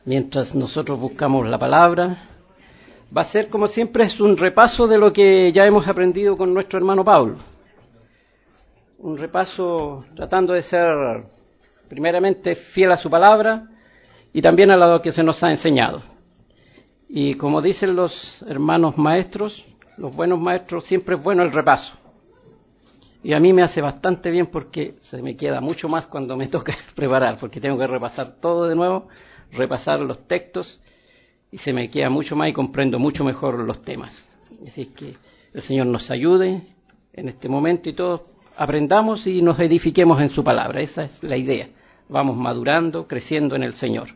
mientras nosotros buscamos la palabra, va a ser, como siempre, es un repaso de lo que ya hemos aprendido con nuestro hermano Pablo. Un repaso tratando de ser, primeramente, fiel a su palabra y también a lo que se nos ha enseñado. Y como dicen los hermanos maestros, los buenos maestros, siempre es bueno el repaso. Y a mí me hace bastante bien porque se me queda mucho más cuando me toca preparar, porque tengo que repasar todo de nuevo, repasar los textos, y se me queda mucho más y comprendo mucho mejor los temas. Así que el Señor nos ayude en este momento y todos aprendamos y nos edifiquemos en su palabra. Esa es la idea. Vamos madurando, creciendo en el Señor.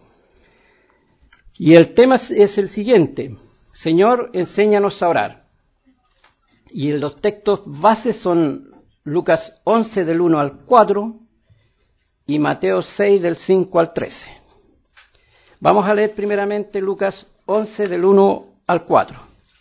Y el tema es el siguiente: Señor, enséñanos a orar. Y los textos bases son Lucas 11 del 1 al 4 y Mateo 6 del 5 al 13. Vamos a leer primeramente Lucas 11 del 1 al 4,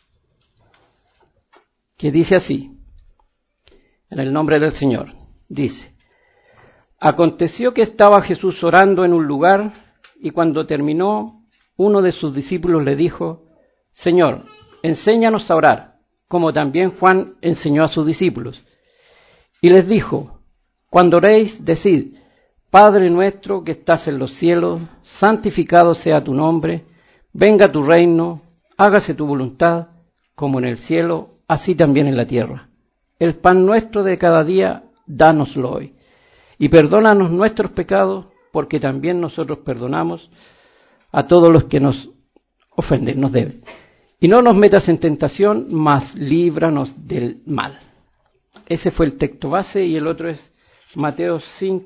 que dice así, en el nombre del Señor. Dice: Aconteció que estaba Jesús orando en un lugar, y cuando terminó, uno de sus discípulos le dijo: Señor, enséñanos a orar, como también Juan enseñó a sus discípulos. Y les dijo: Cuando oréis, decid: Padre nuestro que estás en los cielos, santificado sea tu nombre, venga tu reino, hágase tu voluntad, como en el cielo, así también en la tierra. El pan nuestro de cada día, dánoslo hoy. Y perdónanos nuestros pecados, porque también nosotros perdonamos a todos los que nos ofenden, nos deben. Y no nos metas en tentación, mas líbranos del mal. Ese fue el texto base, y el otro es Mateo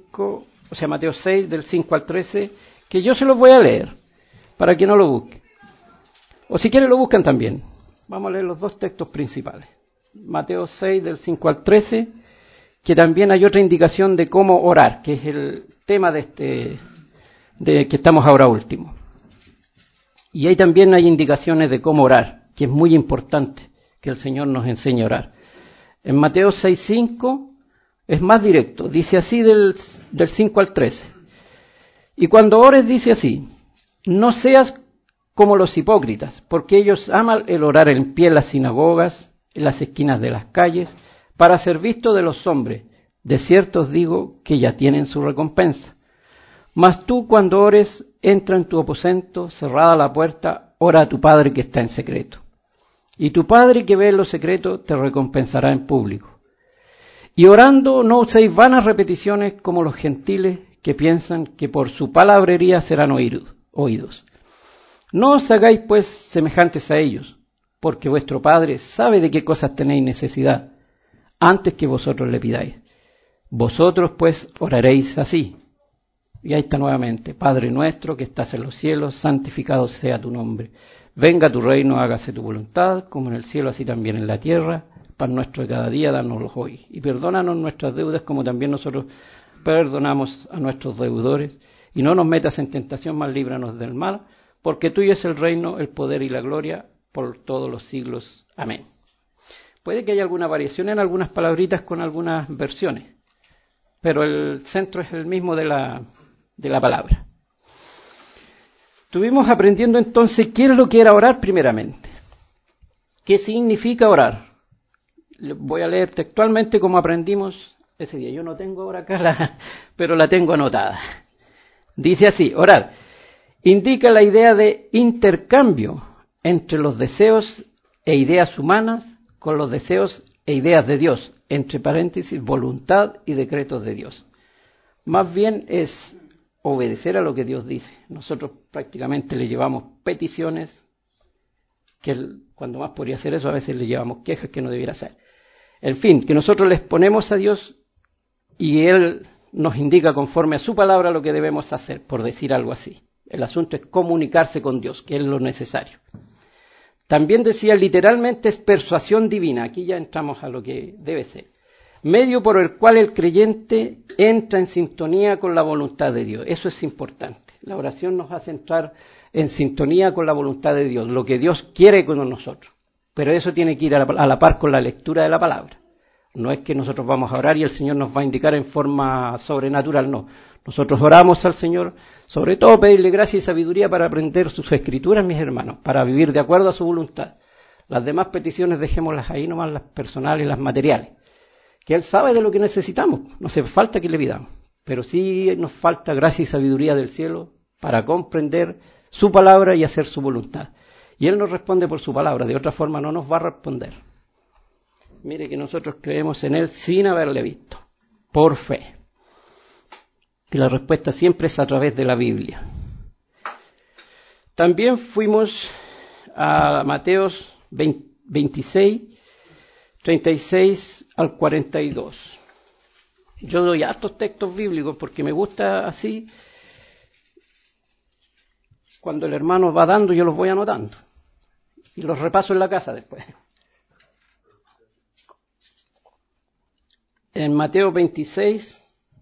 6 del 5 al 13, que yo se los voy a leer, para que no lo busquen. O si quieren lo buscan también. Vamos a leer los dos textos principales. Mateo 6 del 5 al 13, que también hay otra indicación de cómo orar, que es el tema de que estamos ahora último. Y ahí también hay indicaciones de cómo orar, que es muy importante que el Señor nos enseñe a orar. En Mateo 6:5 es más directo, dice así del 5 al 13. Y cuando ores dice así: no seas como los hipócritas, porque ellos aman el orar en pie en las sinagogas, en las esquinas de las calles, para ser visto de los hombres. De cierto os digo que ya tienen su recompensa. Mas tú, cuando ores, entra en tu aposento, cerrada la puerta, ora a tu Padre que está en secreto. Y tu Padre que ve en lo secreto te recompensará en público. Y orando no uséis vanas repeticiones como los gentiles, que piensan que por su palabrería serán oídos. No os hagáis pues semejantes a ellos, porque vuestro Padre sabe de qué cosas tenéis necesidad, antes que vosotros le pidáis. Vosotros pues oraréis así. Y ahí está nuevamente: Padre nuestro que estás en los cielos, santificado sea tu nombre. Venga tu reino, hágase tu voluntad, como en el cielo así también en la tierra. Pan nuestro de cada día, danoslo hoy. Y perdónanos nuestras deudas, como también nosotros perdonamos a nuestros deudores. Y no nos metas en tentación, mas líbranos del mal, porque tuyo es el reino, el poder y la gloria, por todos los siglos. Amén. Puede que haya alguna variación en algunas palabritas con algunas versiones, pero el centro es el mismo de la palabra. Estuvimos aprendiendo entonces qué es lo que era orar primeramente. ¿Qué significa orar? Voy a leer textualmente como aprendimos ese día. Yo no tengo ahora acá pero la tengo anotada. Dice así: orar indica la idea de intercambio entre los deseos e ideas humanas con los deseos e ideas de Dios, entre paréntesis, voluntad y decretos de Dios. Más bien es obedecer a lo que Dios dice. Nosotros prácticamente le llevamos peticiones, que cuando más podría hacer eso, a veces le llevamos quejas que no debiera hacer. En fin, que nosotros les ponemos a Dios y Él nos indica conforme a su palabra lo que debemos hacer, por decir algo así. El asunto es comunicarse con Dios, que es lo necesario. También decía, literalmente es persuasión divina. Aquí ya entramos a lo que debe ser. Medio por el cual el creyente entra en sintonía con la voluntad de Dios. Eso es importante. La oración nos hace entrar en sintonía con la voluntad de Dios, lo que Dios quiere con nosotros. Pero eso tiene que ir a la par con la lectura de la palabra. No es que nosotros vamos a orar y el Señor nos va a indicar en forma sobrenatural, no. Nosotros oramos al Señor, sobre todo pedirle gracia y sabiduría para aprender sus escrituras, mis hermanos, para vivir de acuerdo a su voluntad. Las demás peticiones dejémoslas ahí nomás, las personales, las materiales. Que Él sabe de lo que necesitamos, no hace falta que le pidamos. Pero sí nos falta gracia y sabiduría del cielo para comprender su palabra y hacer su voluntad. Y Él nos responde por su palabra, de otra forma no nos va a responder. Mire que nosotros creemos en Él sin haberle visto, por fe. Y la respuesta siempre es a través de la Biblia. También fuimos a Mateos 26, 36 al 42. Yo doy hartos textos bíblicos porque me gusta así. Cuando el hermano va dando, yo los voy anotando. Y los repaso en la casa después. En Mateo 26,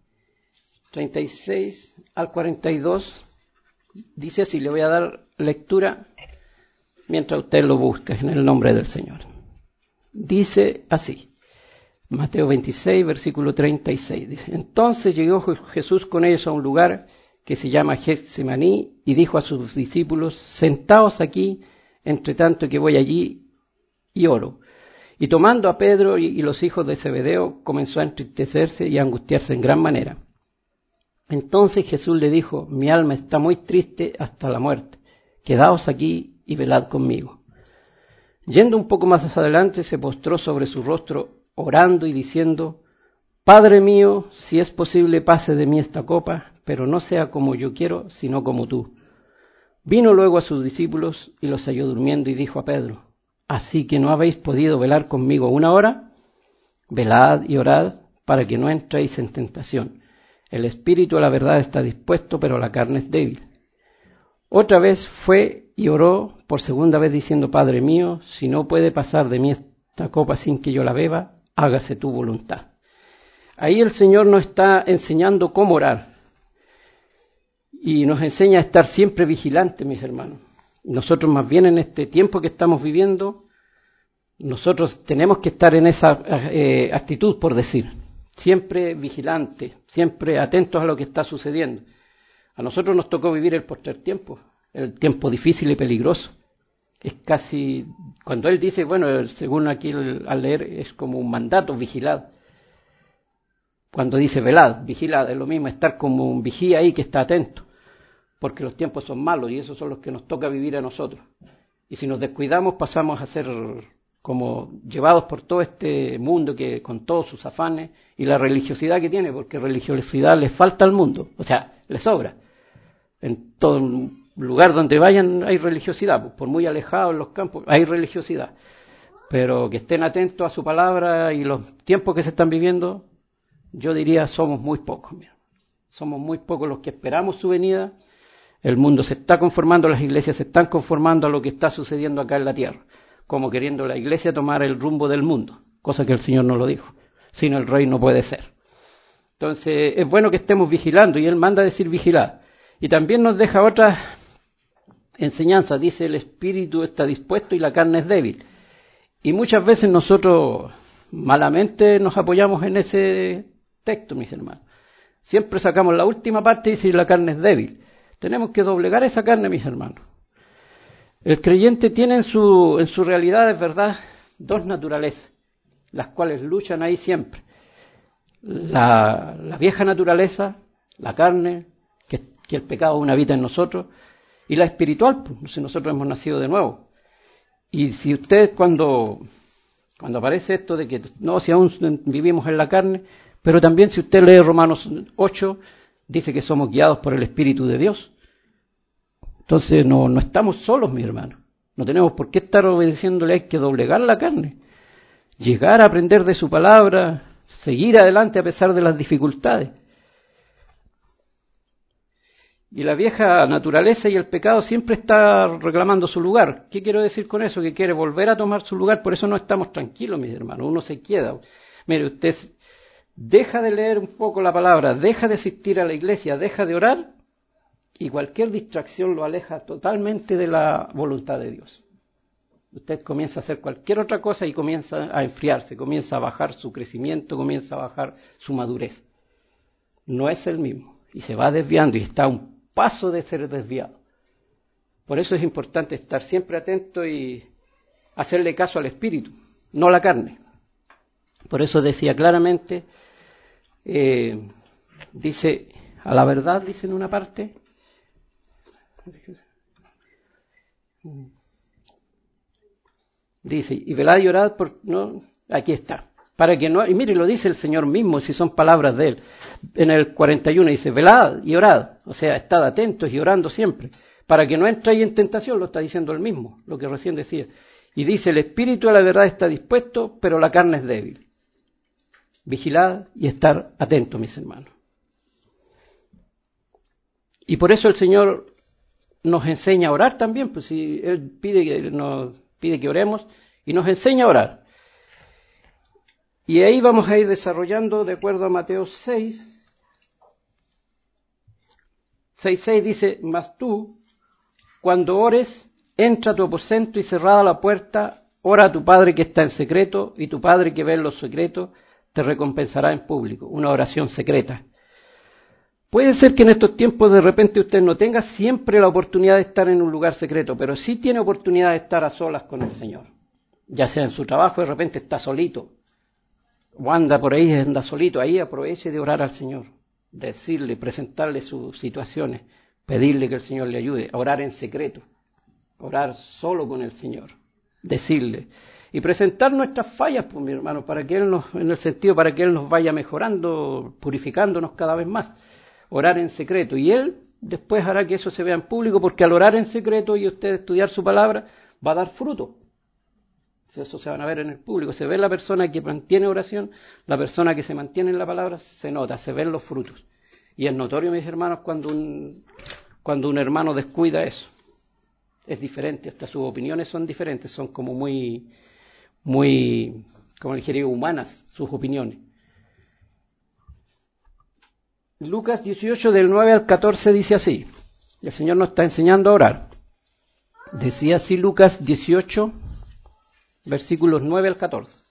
36 al 42, dice así, le voy a dar lectura mientras usted lo busca en el nombre del Señor. Dice así, Mateo 26, versículo 36, dice, entonces llegó Jesús con ellos a un lugar que se llama Getsemaní y dijo a sus discípulos, sentaos aquí, entre tanto que voy allí y oro. Y tomando a Pedro y los hijos de Zebedeo, comenzó a entristecerse y a angustiarse en gran manera. Entonces Jesús le dijo, mi alma está muy triste hasta la muerte, quedaos aquí y velad conmigo. Yendo un poco más adelante, se postró sobre su rostro, orando y diciendo, Padre mío, si es posible pase de mí esta copa, pero no sea como yo quiero, sino como tú. Vino luego a sus discípulos y los halló durmiendo y dijo a Pedro, ¿así que no habéis podido velar conmigo una hora? Velad y orad para que no entréis en tentación. El espíritu a la verdad está dispuesto, pero la carne es débil. Otra vez fue y oró por segunda vez diciendo, Padre mío, si no puede pasar de mí esta copa sin que yo la beba, hágase tu voluntad. Ahí el Señor nos está enseñando cómo orar. Y nos enseña a estar siempre vigilantes, mis hermanos. Nosotros más bien en este tiempo que estamos viviendo, nosotros tenemos que estar en esa actitud, por decir. Siempre vigilantes, siempre atentos a lo que está sucediendo. A nosotros nos tocó vivir el postrer tiempo, el tiempo difícil y peligroso. Es casi, cuando él dice, bueno, según aquí al leer, es como un mandato, vigilad. Cuando dice velad, vigilad, es lo mismo, estar como un vigía ahí que está atento. Porque los tiempos son malos y esos son los que nos toca vivir a nosotros. Y si nos descuidamos pasamos a ser como llevados por todo este mundo que con todos sus afanes y la religiosidad que tiene, porque religiosidad le falta al mundo, o sea, le sobra. En todo lugar donde vayan hay religiosidad, por muy alejados en los campos hay religiosidad. Pero que estén atentos a su palabra y los tiempos que se están viviendo, yo diría somos muy pocos. Mira. Somos muy pocos los que esperamos su venida. El mundo se está conformando, las iglesias se están conformando a lo que está sucediendo acá en la tierra, como queriendo la iglesia tomar el rumbo del mundo, cosa que el Señor no lo dijo, sino el rey no puede ser. Entonces es bueno que estemos vigilando y Él manda a decir vigilad. Y también nos deja otra enseñanza, dice el espíritu está dispuesto y la carne es débil. Y muchas veces nosotros malamente nos apoyamos en ese texto, mis hermanos. Siempre sacamos la última parte y dice la carne es débil. Tenemos que doblegar esa carne, mis hermanos. El creyente tiene en su realidad, es verdad, dos naturalezas, las cuales luchan ahí siempre. La vieja naturaleza, la carne, que el pecado aún habita en nosotros, y la espiritual, pues nosotros hemos nacido de nuevo. Y si usted cuando aparece esto de que no, si aún vivimos en la carne, pero también si usted lee Romanos 8, dice que somos guiados por el Espíritu de Dios. Entonces no estamos solos, mi hermano. No tenemos por qué estar obedeciéndole, hay que doblegar la carne. Llegar a aprender de su palabra, seguir adelante a pesar de las dificultades. Y la vieja naturaleza y el pecado siempre está reclamando su lugar. ¿Qué quiero decir con eso? Que quiere volver a tomar su lugar, por eso no estamos tranquilos, mis hermanos. Uno se queda. Mire, usted deja de leer un poco la palabra, deja de asistir a la iglesia, deja de orar, y cualquier distracción lo aleja totalmente de la voluntad de Dios. Usted comienza a hacer cualquier otra cosa y comienza a enfriarse, comienza a bajar su crecimiento, comienza a bajar su madurez. No es el mismo y se va desviando y está a un paso de ser desviado. Por eso es importante estar siempre atento y hacerle caso al espíritu, no a la carne. Por eso decía claramente, dice, a la verdad, dice en una parte, dice, y velad y orad, no, aquí está, para que no, y mire, lo dice el Señor mismo, si son palabras de Él, en el 41 dice, velad y orad, o sea, estad atentos y orando siempre, para que no entréis en tentación, lo está diciendo Él mismo, lo que recién decía, y dice, el espíritu de la verdad está dispuesto, pero la carne es débil. Vigilad y estar atentos, mis hermanos. Y por eso el Señor nos enseña a orar también, pues si Él nos pide que oremos y nos enseña a orar. Y ahí vamos a ir desarrollando de acuerdo a Mateo 6:6 dice, mas tú, cuando ores, entra a tu aposento y cerrada la puerta, ora a tu Padre que está en secreto, y tu Padre que ve en los secretos te recompensará en público. Una oración secreta. Puede ser que en estos tiempos de repente usted no tenga siempre la oportunidad de estar en un lugar secreto, pero sí tiene oportunidad de estar a solas con el Señor. Ya sea en su trabajo, de repente está solito, o anda por ahí, anda solito, ahí aproveche de orar al Señor, decirle, presentarle sus situaciones, pedirle que el Señor le ayude, a orar en secreto, orar solo con el Señor, decirle, y presentar nuestras fallas, pues mi hermano, para que Él en el sentido, para que Él nos vaya mejorando, purificándonos cada vez más. Orar en secreto, y Él después hará que eso se vea en público, porque al orar en secreto y usted estudiar su palabra, va a dar fruto. Eso se van a ver en el público, se ve la persona que mantiene oración, la persona que se mantiene en la palabra, se nota, se ven los frutos. Y es notorio, mis hermanos, cuando un hermano descuida eso. Es diferente, hasta sus opiniones son diferentes, son como muy, como diría, humanas sus opiniones. Lucas 18 del 9 al 14 dice así, el Señor nos está enseñando a orar. Decía así Lucas 18, versículos 9 al 14.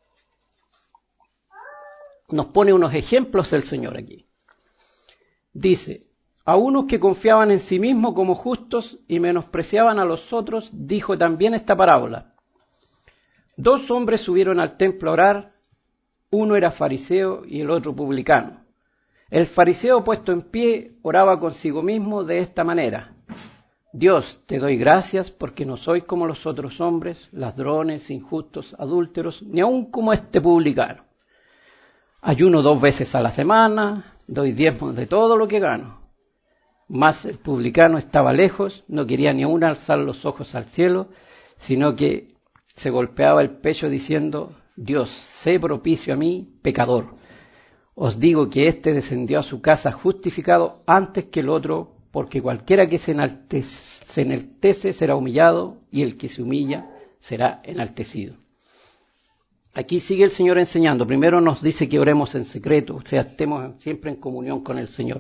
Nos pone unos ejemplos el Señor aquí. Dice, a unos que confiaban en sí mismos como justos y menospreciaban a los otros, dijo también esta parábola. 2 hombres subieron al templo a orar, uno era fariseo y el otro publicano. El fariseo puesto en pie oraba consigo mismo de esta manera. Dios, te doy gracias porque no soy como los otros hombres, ladrones, injustos, adúlteros, ni aun como este publicano. Ayuno 2 veces a la semana, doy diezmos de todo lo que gano. Mas el publicano estaba lejos, no quería ni aun alzar los ojos al cielo, sino que se golpeaba el pecho diciendo, Dios, sé propicio a mí, pecador. Os digo que éste descendió a su casa justificado antes que el otro, porque cualquiera que se enaltece será humillado, y el que se humilla será enaltecido. Aquí sigue el Señor enseñando. Primero nos dice que oremos en secreto, o sea, estemos siempre en comunión con el Señor,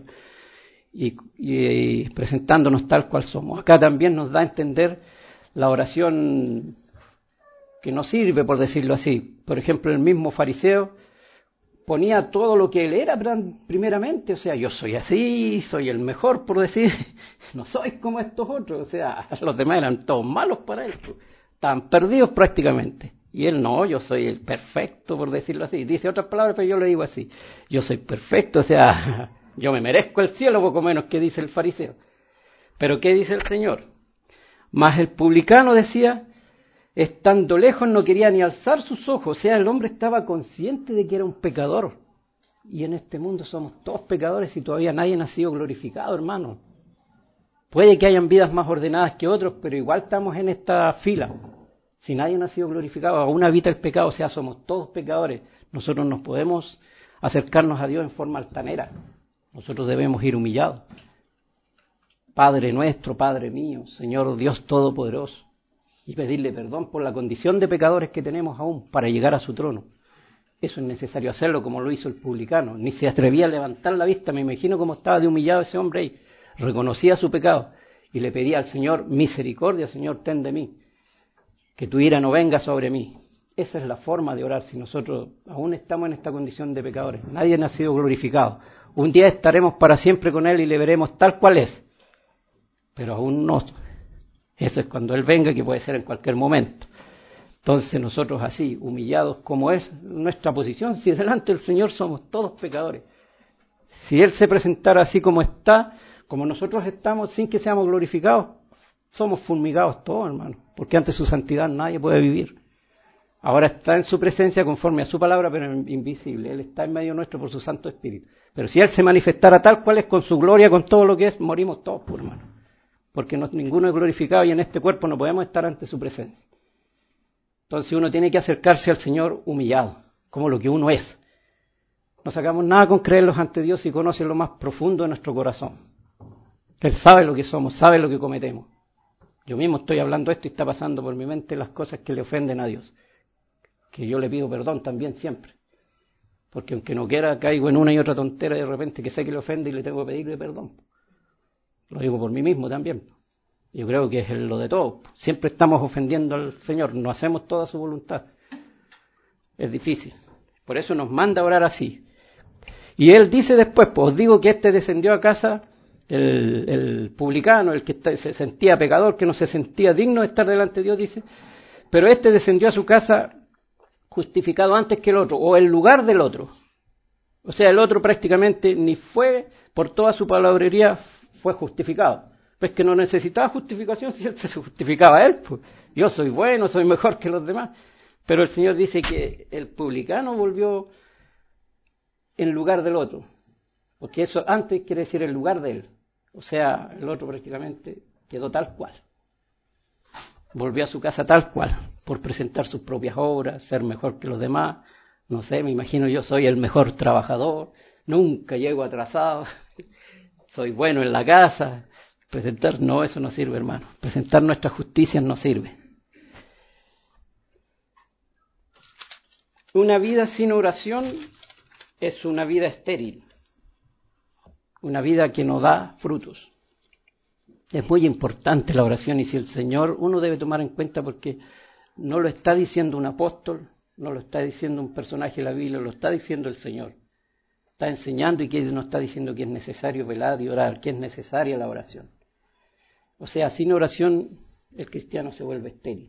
y presentándonos tal cual somos. Acá también nos da a entender la oración que no sirve, por decirlo así. Por ejemplo, el mismo fariseo ponía todo lo que él era primeramente, o sea, yo soy así, soy el mejor, por decir, no soy como estos otros, o sea, los demás eran todos malos para él, estaban perdidos prácticamente, y él no, yo soy el perfecto, por decirlo así, dice otras palabras, pero yo lo digo así, yo soy perfecto, o sea, yo me merezco el cielo, poco menos que dice el fariseo. Pero ¿qué dice el Señor? Mas el publicano decía, estando lejos no quería ni alzar sus ojos, o sea, el hombre estaba consciente de que era un pecador. Y en este mundo somos todos pecadores y todavía nadie ha sido glorificado, hermano. Puede que hayan vidas más ordenadas que otros, pero igual estamos en esta fila. Si nadie ha sido glorificado, aún habita el pecado, o sea, somos todos pecadores. Nosotros no podemos acercarnos a Dios en forma altanera. Nosotros debemos ir humillados. Padre nuestro, Padre mío, Señor Dios Todopoderoso. Y pedirle perdón por la condición de pecadores que tenemos aún para llegar a su trono. Eso es necesario hacerlo como lo hizo el publicano. Ni se atrevía a levantar la vista. Me imagino cómo estaba de humillado ese hombre ahí. Reconocía su pecado y le pedía al Señor misericordia. Señor, ten de mí. que tu ira no venga sobre mí. Esa es la forma de orar si nosotros aún estamos en esta condición de pecadores. Nadie ha sido glorificado. Un día estaremos para siempre con Él y le veremos tal cual es. Pero aún no. Eso es cuando Él venga, que puede ser en cualquier momento. Entonces nosotros así, humillados como es nuestra posición, si delante del Señor somos todos pecadores. Si Él se presentara así como está, como nosotros estamos, sin que seamos glorificados, somos fulminados todos, hermano. Porque ante su santidad nadie puede vivir. Ahora está en su presencia conforme a su palabra, pero invisible. Él está en medio nuestro por su Santo Espíritu. Pero si Él se manifestara tal cual es, con su gloria, con todo lo que es, morimos todos, pues, hermano. Porque ninguno es glorificado y en este cuerpo no podemos estar ante su presencia. Entonces uno tiene que acercarse al Señor humillado, como lo que uno es. No sacamos nada con creerlos ante Dios y conoce lo más profundo de nuestro corazón. Él sabe lo que somos, sabe lo que cometemos. Yo mismo estoy hablando esto y está pasando por mi mente las cosas que le ofenden a Dios. Que yo le pido perdón también siempre. Porque aunque no quiera, caigo en una y otra tontera de repente que sé que le ofende y le tengo que pedirle perdón. Lo digo por mí mismo también. Yo creo que es lo de todo. Siempre estamos ofendiendo al Señor, no hacemos toda su voluntad. Es difícil. Por eso nos manda a orar así. Y Él dice después, pues os digo que descendió a casa, el publicano, el que se sentía pecador, que no se sentía digno de estar delante de Dios, dice, pero descendió a su casa justificado antes que el otro, o en lugar del otro. O sea, el otro prácticamente ni fue, por toda su palabrería, fue justificado. Pues que no necesitaba justificación si Él se justificaba a Él. Pues. Yo soy bueno, soy mejor que los demás. Pero el Señor dice que el publicano volvió en lugar del otro. Porque eso antes quiere decir en lugar de Él. O sea, el otro prácticamente quedó tal cual. Volvió a su casa tal cual, por presentar sus propias obras, ser mejor que los demás. No sé, me imagino yo soy el mejor trabajador, nunca llego atrasado, soy bueno en la casa. Presentar, no, eso no sirve, hermano. Presentar nuestras justicias no sirve. Una vida sin oración es una vida estéril, una vida que no da frutos. Es muy importante la oración y si el Señor, uno debe tomar en cuenta porque no lo está diciendo un apóstol, no lo está diciendo un personaje de la Biblia, lo está diciendo el Señor. Está enseñando y que nos está diciendo que es necesario velar y orar, que es necesaria la oración. O sea, sin oración el cristiano se vuelve estéril.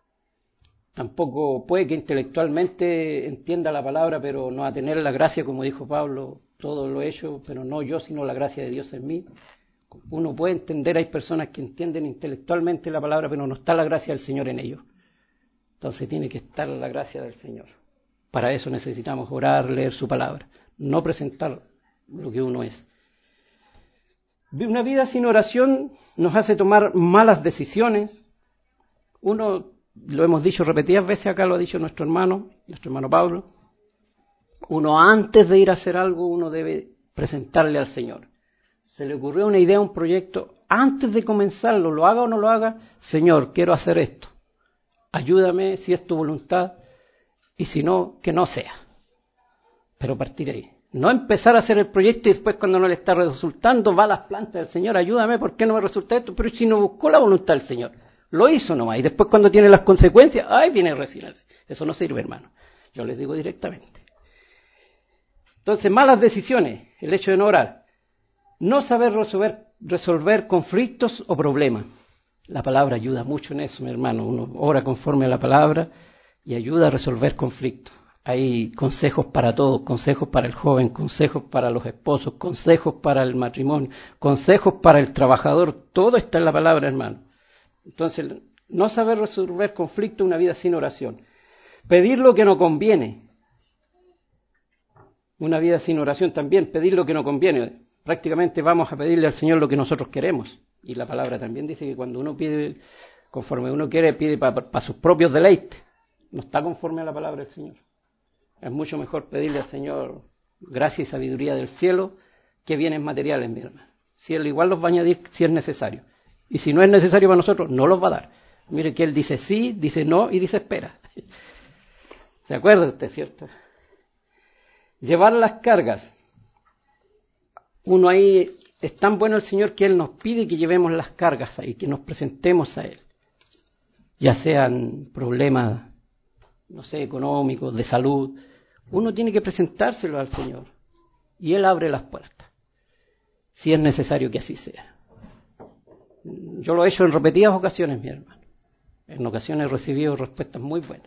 Tampoco puede que intelectualmente entienda la palabra, pero no va a tener la gracia, como dijo Pablo, todo lo he hecho, pero no yo, sino la gracia de Dios en mí. Uno puede entender, hay personas que entienden intelectualmente la palabra, pero no está la gracia del Señor en ellos. Entonces tiene que estar la gracia del Señor. Para eso necesitamos orar, leer su palabra, no presentar lo que uno es. Una vida sin oración nos hace tomar malas decisiones. Uno, lo hemos dicho repetidas veces acá, lo ha dicho nuestro hermano Pablo. Uno antes de ir a hacer algo, uno debe presentarle al Señor. Se le ocurrió una idea, un proyecto, antes de comenzarlo, lo haga o no lo haga, Señor, quiero hacer esto. Ayúdame si es tu voluntad y si no, que no sea. Pero partir ahí. No empezar a hacer el proyecto y después cuando no le está resultando va a las plantas del Señor, ayúdame, ¿por qué no me resulta esto? Pero si no buscó la voluntad del Señor, lo hizo nomás y después cuando tiene las consecuencias, ¡ay! Viene a resignarse. Eso no sirve, hermano. Yo les digo directamente. Entonces, malas decisiones, el hecho de no orar. No saber resolver conflictos o problemas. La palabra ayuda mucho en eso, mi hermano. Uno ora conforme a la palabra y ayuda a resolver conflictos. Hay consejos para todos, consejos para el joven, consejos para los esposos, consejos para el matrimonio, consejos para el trabajador. Todo está en la palabra, hermano. Entonces, no saber resolver conflictos, una vida sin oración. Pedir lo que no conviene. Una vida sin oración también, pedir lo que no conviene. Prácticamente vamos a pedirle al Señor lo que nosotros queremos. Y la palabra también dice que cuando uno pide, conforme uno quiere, pide para sus propios deleites. No está conforme a la palabra del Señor. Es mucho mejor pedirle al Señor gracia y sabiduría del cielo que bienes materiales, mi hermano. Si Él igual los va a añadir si es necesario. Y si no es necesario para nosotros, no los va a dar. Mire que Él dice sí, dice no y dice espera. ¿Se acuerda usted, cierto? Llevar las cargas. Uno ahí, es tan bueno el Señor que Él nos pide que llevemos las cargas ahí, que nos presentemos a Él. ya sean problemas, no sé, económicos, de salud, uno tiene que presentárselo al Señor y Él abre las puertas, si es necesario que así sea. Yo lo he hecho en repetidas ocasiones, mi hermano. En ocasiones he recibido respuestas muy buenas.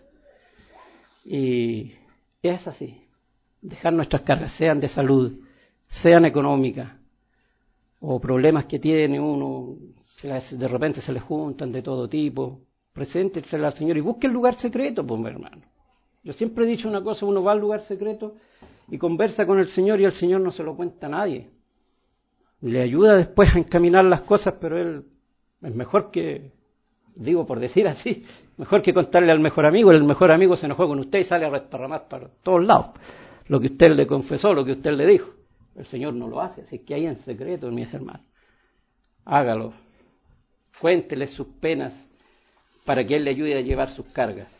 Y es así. Dejar nuestras cargas, sean de salud, sean económicas, o problemas que tiene uno, de repente se les juntan de todo tipo, preséntensela al Señor y busque el lugar secreto, pues mi hermano. Yo siempre he dicho una cosa, uno va al lugar secreto y conversa con el Señor y el Señor no se lo cuenta a nadie. Le ayuda después a encaminar las cosas, pero Él es mejor que, digo por decir así, mejor que contarle al mejor amigo. El mejor amigo se enojó con usted y sale a resparramar para todos lados lo que usted le confesó, lo que usted le dijo. El Señor no lo hace, así que ahí en secreto, mis hermanos, hágalo. Cuéntele sus penas para que Él le ayude a llevar sus cargas.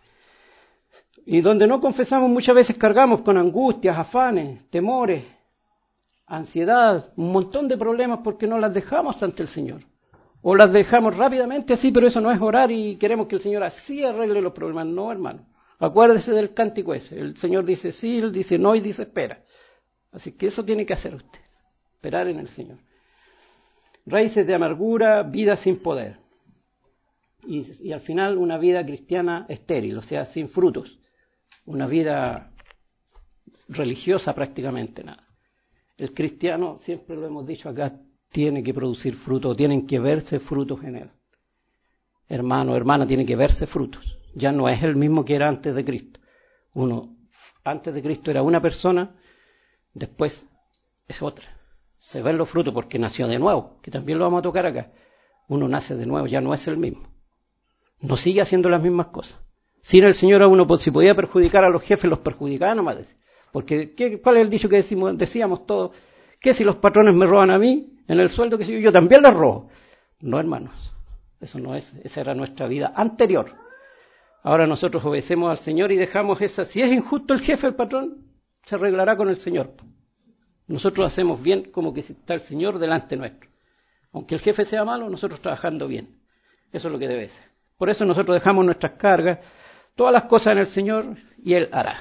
Y donde no confesamos muchas veces cargamos con angustias, afanes, temores, ansiedad, un montón de problemas porque no las dejamos ante el Señor. O las dejamos rápidamente así, pero eso no es orar y queremos que el Señor así arregle los problemas. No, hermano. Acuérdese del cántico ese. El Señor dice sí, Él dice no y dice espera. Así que eso tiene que hacer usted. Esperar en el Señor. Raíces de amargura, vida sin poder. Y al final una vida cristiana estéril, o sea, sin frutos. Una vida religiosa prácticamente nada. El cristiano, siempre lo hemos dicho acá, tiene que producir frutos, tienen que verse frutos en él. Hermano, hermana, tiene que verse frutos. Ya no es el mismo que era antes de Cristo. Uno, antes de Cristo era una persona, después es otra. Se ven los frutos porque nació de nuevo, que también lo vamos a tocar acá. Uno nace de nuevo, ya no es el mismo. No sigue haciendo las mismas cosas. Sin el Señor a uno, si podía perjudicar a los jefes, los perjudicaba nomás. Porque, ¿cuál es el dicho que decíamos todos? ¿Qué si los patrones me roban a mí en el sueldo que yo también les robo? No, hermanos, eso no es, esa era nuestra vida anterior. Ahora nosotros obedecemos al Señor y dejamos esa, si es injusto el jefe, el patrón, se arreglará con el Señor. Nosotros hacemos bien como que está el Señor delante nuestro. Aunque el jefe sea malo, nosotros trabajando bien. Eso es lo que debe ser. Por eso nosotros dejamos nuestras cargas, todas las cosas en el Señor y Él hará.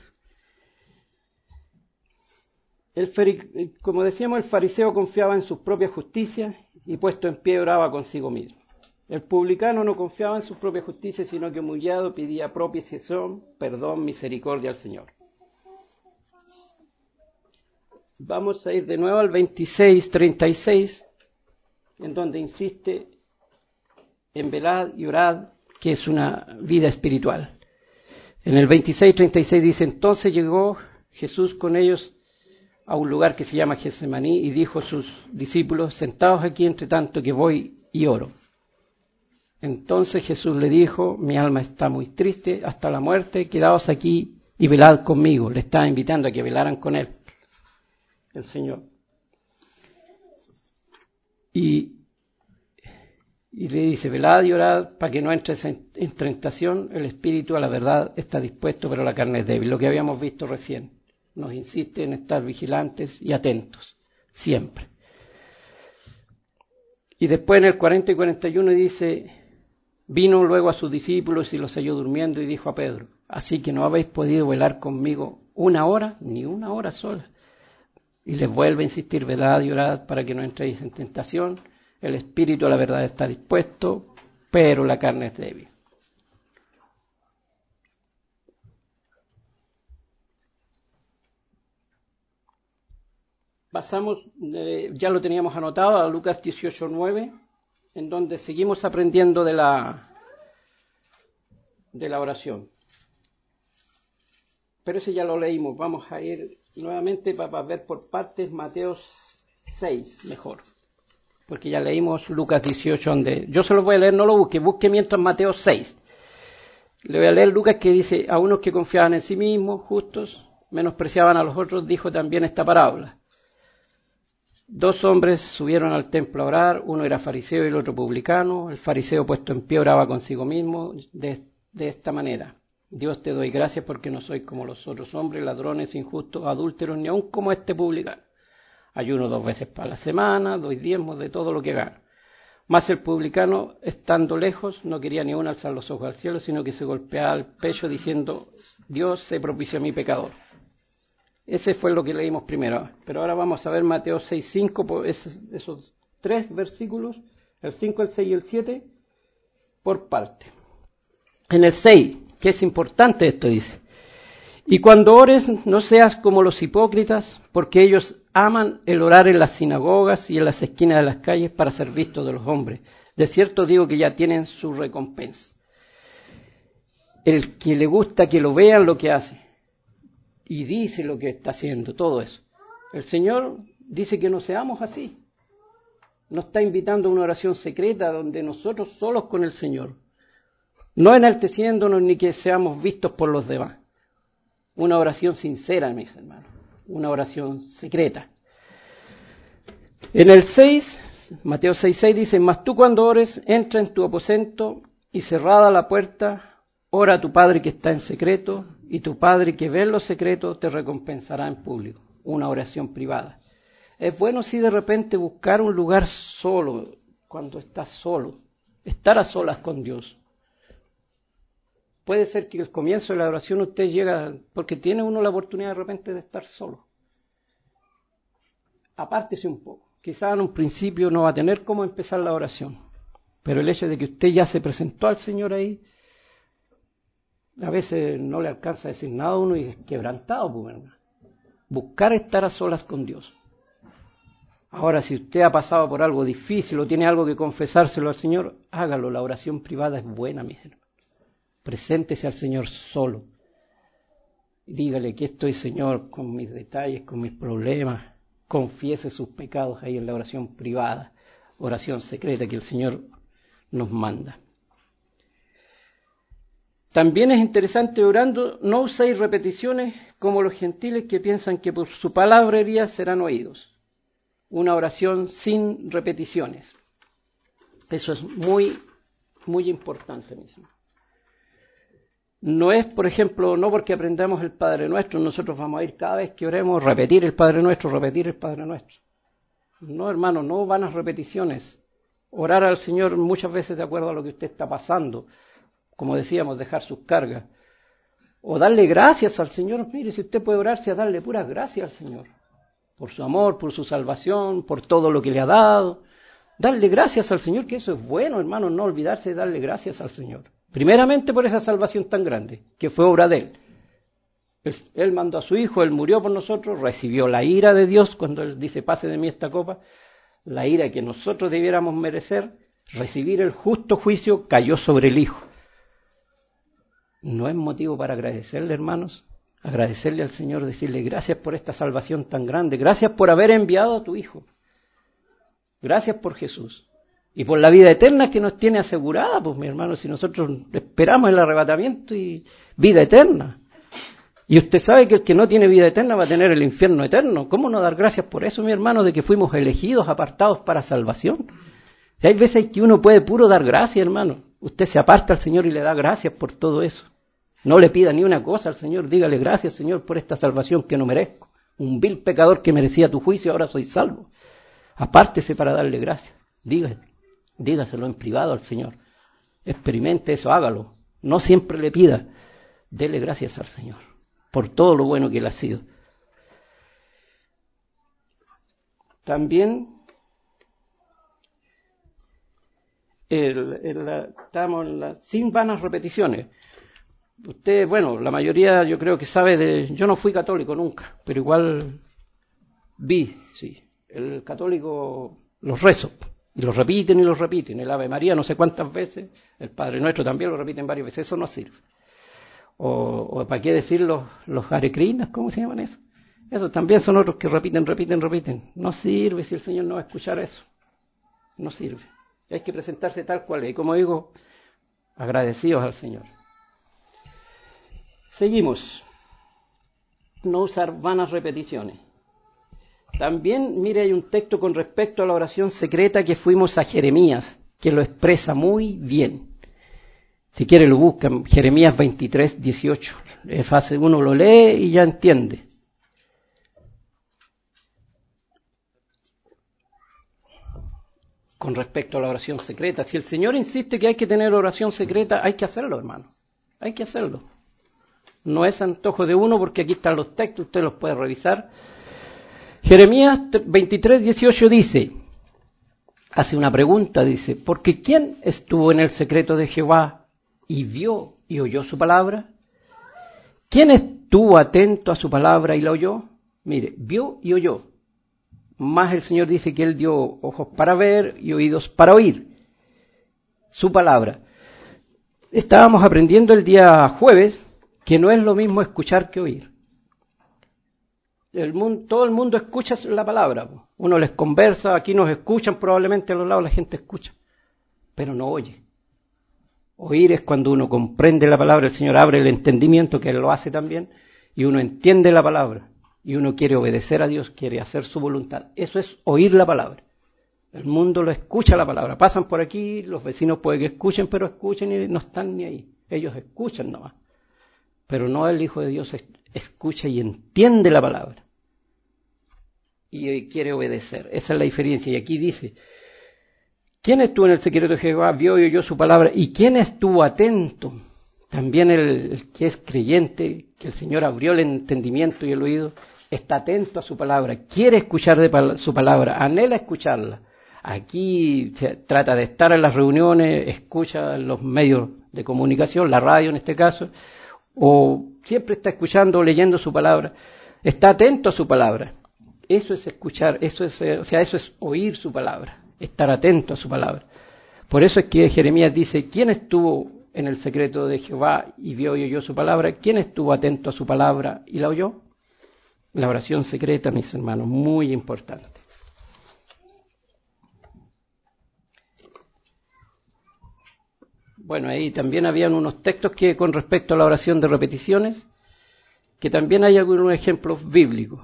Como decíamos, el fariseo confiaba en sus propias justicias y puesto en pie oraba consigo mismo. El publicano no confiaba en sus propias justicias, sino que humillado pedía propiciación, perdón, misericordia al Señor. Vamos a ir de nuevo al 26:36, en donde insiste en velad y orad, que es una vida espiritual. En el 26:36 dice, entonces llegó Jesús con ellos a un lugar que se llama Getsemaní y dijo a sus discípulos, sentaos aquí entre tanto que voy y oro. Entonces Jesús le dijo, mi alma está muy triste hasta la muerte, quedaos aquí y velad conmigo. Le estaba invitando a que velaran con él, el Señor. Y le dice, velad y orad para que no entres en tentación, el espíritu a la verdad está dispuesto, pero la carne es débil. Lo que habíamos visto recién. Nos insiste en estar vigilantes y atentos, siempre. Y después en el 40 y 41 dice, vino luego a sus discípulos y los halló durmiendo y dijo a Pedro, así que no habéis podido velar conmigo una hora, ni una hora sola. Y les vuelve a insistir, velad y orad para que no entréis en tentación, el espíritu a la verdad está dispuesto, pero la carne es débil. Pasamos, ya lo teníamos anotado, a Lucas 18:9, en donde seguimos aprendiendo de la oración. Pero ese ya lo leímos. Vamos a ir nuevamente para ver por partes Mateo 6, mejor. Porque ya leímos Lucas 18, donde yo se los voy a leer, no lo busque mientras Mateo 6. Le voy a leer Lucas que dice, a unos que confiaban en sí mismos, justos, menospreciaban a los otros, dijo también esta parábola. 2 hombres subieron al templo a orar, uno era fariseo y el otro publicano. El fariseo puesto en pie oraba consigo mismo de esta manera. Dios, te doy gracias porque no soy como los otros hombres, ladrones, injustos, adúlteros, ni aun como este publicano. Ayuno 2 veces para la semana, doy diezmos de todo lo que gano. Mas el publicano, estando lejos, no quería ni aún alzar los ojos al cielo, sino que se golpeaba el pecho diciendo, Dios se propició a mi pecador. Ese fue lo que leímos primero. Pero ahora vamos a ver Mateo 6:5, esos 3 versículos, el 5, el 6 y el 7, por parte. En el 6, que es importante esto, dice, y cuando ores no seas como los hipócritas, porque ellos aman el orar en las sinagogas y en las esquinas de las calles para ser vistos de los hombres. De cierto digo que ya tienen su recompensa. El que le gusta que lo vean lo que hace y dice lo que está haciendo, todo eso. El Señor dice que no seamos así. Nos está invitando a una oración secreta donde nosotros solos con el Señor, no enalteciéndonos ni que seamos vistos por los demás. Una oración sincera, mis hermanos, una oración secreta. En el 6, Mateo 6:6 dice, mas tú cuando ores, entra en tu aposento y cerrada la puerta, ora a tu Padre que está en secreto, y tu Padre que ve en lo secreto te recompensará en público. Una oración privada. Es bueno si de repente buscar un lugar solo, cuando estás solo, estar a solas con Dios. Puede ser que al comienzo de la oración usted llega, porque tiene uno la oportunidad de repente de estar solo. Apártese un poco. Quizás en un principio no va a tener cómo empezar la oración, pero el hecho de que usted ya se presentó al Señor ahí, a veces no le alcanza a decir nada a uno y es quebrantado, pues, ¿verdad? Buscar estar a solas con Dios. Ahora, si usted ha pasado por algo difícil o tiene algo que confesárselo al Señor, hágalo. La oración privada es buena, mis hermanos. Preséntese al Señor solo. Dígale que estoy, Señor, con mis detalles, con mis problemas. Confiese sus pecados ahí en la oración privada, oración secreta que el Señor nos manda. También es interesante orando, no uséis repeticiones como los gentiles que piensan que por su palabrería serán oídos. Una oración sin repeticiones. Eso es muy, muy importante mismo. No es, por ejemplo, no porque aprendamos el Padre Nuestro, nosotros vamos a ir cada vez que oremos, repetir el Padre Nuestro, repetir el Padre Nuestro. No, hermano, no vanas repeticiones. Orar al Señor muchas veces de acuerdo a lo que usted está pasando. Como decíamos, dejar sus cargas. O darle gracias al Señor. Mire, si usted puede orarse a darle puras gracias al Señor. Por su amor, por su salvación, por todo lo que le ha dado. Darle gracias al Señor, que eso es bueno, hermano, no olvidarse de darle gracias al Señor. Primeramente por esa salvación tan grande, que fue obra de Él. Él mandó a su Hijo, Él murió por nosotros, recibió la ira de Dios cuando Él dice, pase de mí esta copa, la ira que nosotros debiéramos merecer, recibir el justo juicio, cayó sobre el Hijo. ¿No es motivo para agradecerle, hermanos? Agradecerle al Señor, decirle gracias por esta salvación tan grande, gracias por haber enviado a tu Hijo, gracias por Jesús. Y por la vida eterna que nos tiene asegurada, pues mi hermano, si nosotros esperamos el arrebatamiento y vida eterna. Y usted sabe que el que no tiene vida eterna va a tener el infierno eterno. ¿Cómo no dar gracias por eso, mi hermano, de que fuimos elegidos, apartados para salvación? Si hay veces que uno puede puro dar gracias, hermano. Usted se aparta al Señor y le da gracias por todo eso. No le pida ni una cosa al Señor, dígale gracias, Señor, por esta salvación que no merezco. Un vil pecador que merecía tu juicio, ahora soy salvo. Apártese para darle gracias. Dígaselo en privado al Señor. Experimente eso, hágalo. No siempre le pida. Dele gracias al Señor por todo lo bueno que Él ha sido. También estamos sin vanas repeticiones. Usted, bueno, la mayoría yo creo que sabe yo no fui católico nunca, pero igual vi, sí, el católico los rezos. Y los repiten y los repiten. El Ave María no sé cuántas veces. El Padre Nuestro también lo repiten varias veces. Eso no sirve. O ¿para qué decir los Hare Krishnas? ¿Cómo se llaman eso? Esos también son otros que repiten. No sirve si el Señor no va a escuchar eso. No sirve. Hay que presentarse tal cual es. Y como digo, agradecidos al Señor. Seguimos. No usar vanas repeticiones. También, mire, hay un texto con respecto a la oración secreta que fuimos a Jeremías, que lo expresa muy bien. Si quiere lo buscan, Jeremías 23:18. Es fácil, uno lo lee y ya entiende. con respecto a la oración secreta. Si el Señor insiste que hay que tener oración secreta, hay que hacerlo, hermano. Hay que hacerlo. No es antojo de uno, porque aquí están los textos, usted los puede revisar. Jeremías 23:18 dice, hace una pregunta, dice, porque ¿quién estuvo en el secreto de Jehová y vio y oyó su palabra? ¿Quién estuvo atento a su palabra y la oyó? Mire, vio y oyó. Más el Señor dice que Él dio ojos para ver y oídos para oír su palabra. Estábamos aprendiendo el día jueves que no es lo mismo escuchar que oír. Todo el mundo escucha la palabra. Uno les conversa, aquí nos escuchan, probablemente a los lados la gente escucha, pero no oye. Oír es cuando uno comprende la palabra, el Señor abre el entendimiento, que Él lo hace también, y uno entiende la palabra, y uno quiere obedecer a Dios, quiere hacer su voluntad. Eso es oír la palabra. El mundo lo escucha la palabra. Pasan por aquí, los vecinos pueden que escuchen, pero escuchen y no están ni ahí. Ellos escuchan nomás. Pero no el Hijo de Dios escucha y entiende la palabra. Y quiere obedecer. Esa es la diferencia. Y aquí dice, ¿quién estuvo en el secreto de Jehová, vio y oyó su palabra? ¿Y quién estuvo atento? También el que es creyente, que el Señor abrió el entendimiento y el oído, está atento a su palabra, quiere escuchar su palabra, anhela escucharla. Aquí se trata de estar en las reuniones, escucha en los medios de comunicación, la radio en este caso, o siempre está escuchando o leyendo su palabra, está atento a su palabra. Eso es escuchar, eso es oír su palabra, estar atento a su palabra. Por eso es que Jeremías dice, ¿quién estuvo en el secreto de Jehová y vio y oyó su palabra? ¿Quién estuvo atento a su palabra y la oyó? La oración secreta, mis hermanos, muy importante. Bueno, ahí también habían unos textos que con respecto a la oración de repeticiones, que también hay algunos ejemplos bíblicos.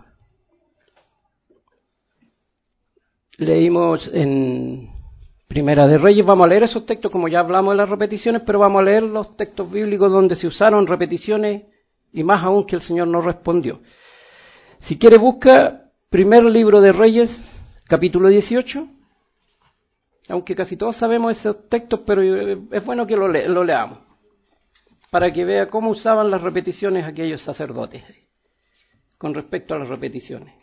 Leímos en Primera de Reyes, vamos a leer esos textos como ya hablamos de las repeticiones, pero vamos a leer los textos bíblicos donde se usaron repeticiones y más aún que el Señor no respondió. Si quiere busca primer libro de Reyes, capítulo 18, aunque casi todos sabemos esos textos, pero es bueno que lo leamos, para que vea cómo usaban las repeticiones aquellos sacerdotes, con respecto a las repeticiones.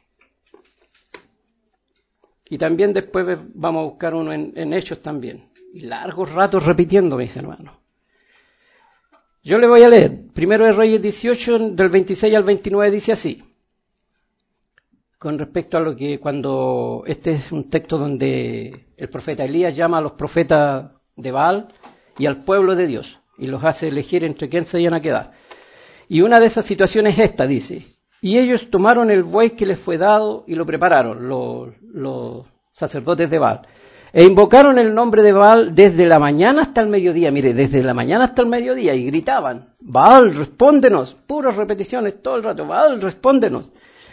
Y también después vamos a buscar uno en Hechos también. Y largos ratos repitiendo, mis hermanos. Yo le voy a leer. Primero de Reyes 18, del 26 al 29, dice así. Con respecto a lo que cuando... Este es un texto donde el profeta Elías llama a los profetas de Baal y al pueblo de Dios. Y los hace elegir entre quién se iban a quedar. Y una de esas situaciones es esta, dice... Y ellos tomaron el buey que les fue dado y lo prepararon, los sacerdotes de Baal. E invocaron el nombre de Baal desde la mañana hasta el mediodía. Mire, desde la mañana hasta el mediodía. Y gritaban, Baal, respóndenos. Puras repeticiones todo el rato. Baal, respóndenos.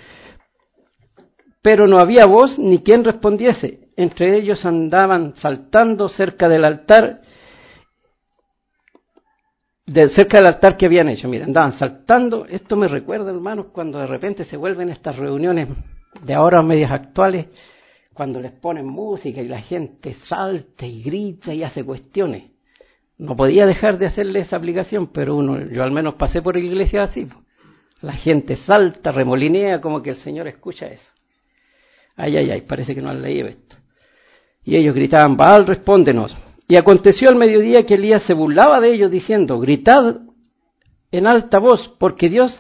Pero no había voz ni quien respondiese. Entre ellos andaban saltando cerca del altar que habían hecho. Miren, andaban saltando. Esto me recuerda, hermanos, cuando de repente se vuelven estas reuniones de ahora medias actuales, cuando les ponen música y la gente salta y grita y hace cuestiones. No podía dejar de hacerle esa aplicación, pero yo al menos pasé por iglesias así. La gente salta, remolinea, como que el Señor escucha eso. Ay, parece que no han leído esto. Y ellos gritaban, Baal, respóndenos. Y aconteció al mediodía que Elías se burlaba de ellos diciendo, gritad en alta voz, porque Dios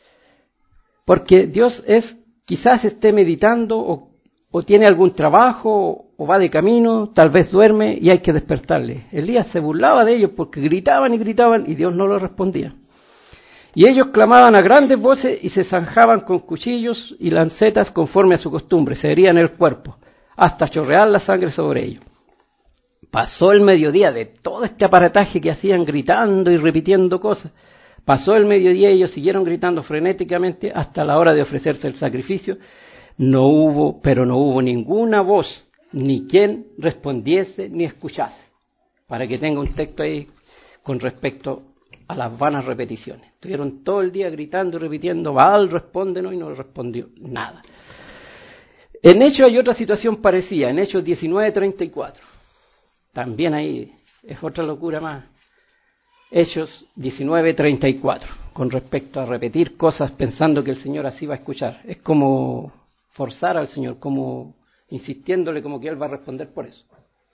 quizás esté meditando o tiene algún trabajo o va de camino, tal vez duerme y hay que despertarle. Elías se burlaba de ellos porque gritaban y Dios no lo respondía. Y ellos clamaban a grandes voces y se zanjaban con cuchillos y lancetas conforme a su costumbre, se herían el cuerpo, hasta chorrear la sangre sobre ellos. Pasó el mediodía de todo este aparataje que hacían gritando y repitiendo cosas. Pasó el mediodía y ellos siguieron gritando frenéticamente hasta la hora de ofrecerse el sacrificio. No hubo ninguna voz, ni quien respondiese ni escuchase. Para que tenga un texto ahí con respecto a las vanas repeticiones. Estuvieron todo el día gritando y repitiendo, Baal, respóndenos, y no respondió nada. En Hechos hay otra situación parecida, en Hechos 19:34. También ahí es otra locura más. Hechos 19:34, con respecto a repetir cosas pensando que el Señor así va a escuchar. Es como forzar al Señor, como insistiéndole como que Él va a responder por eso.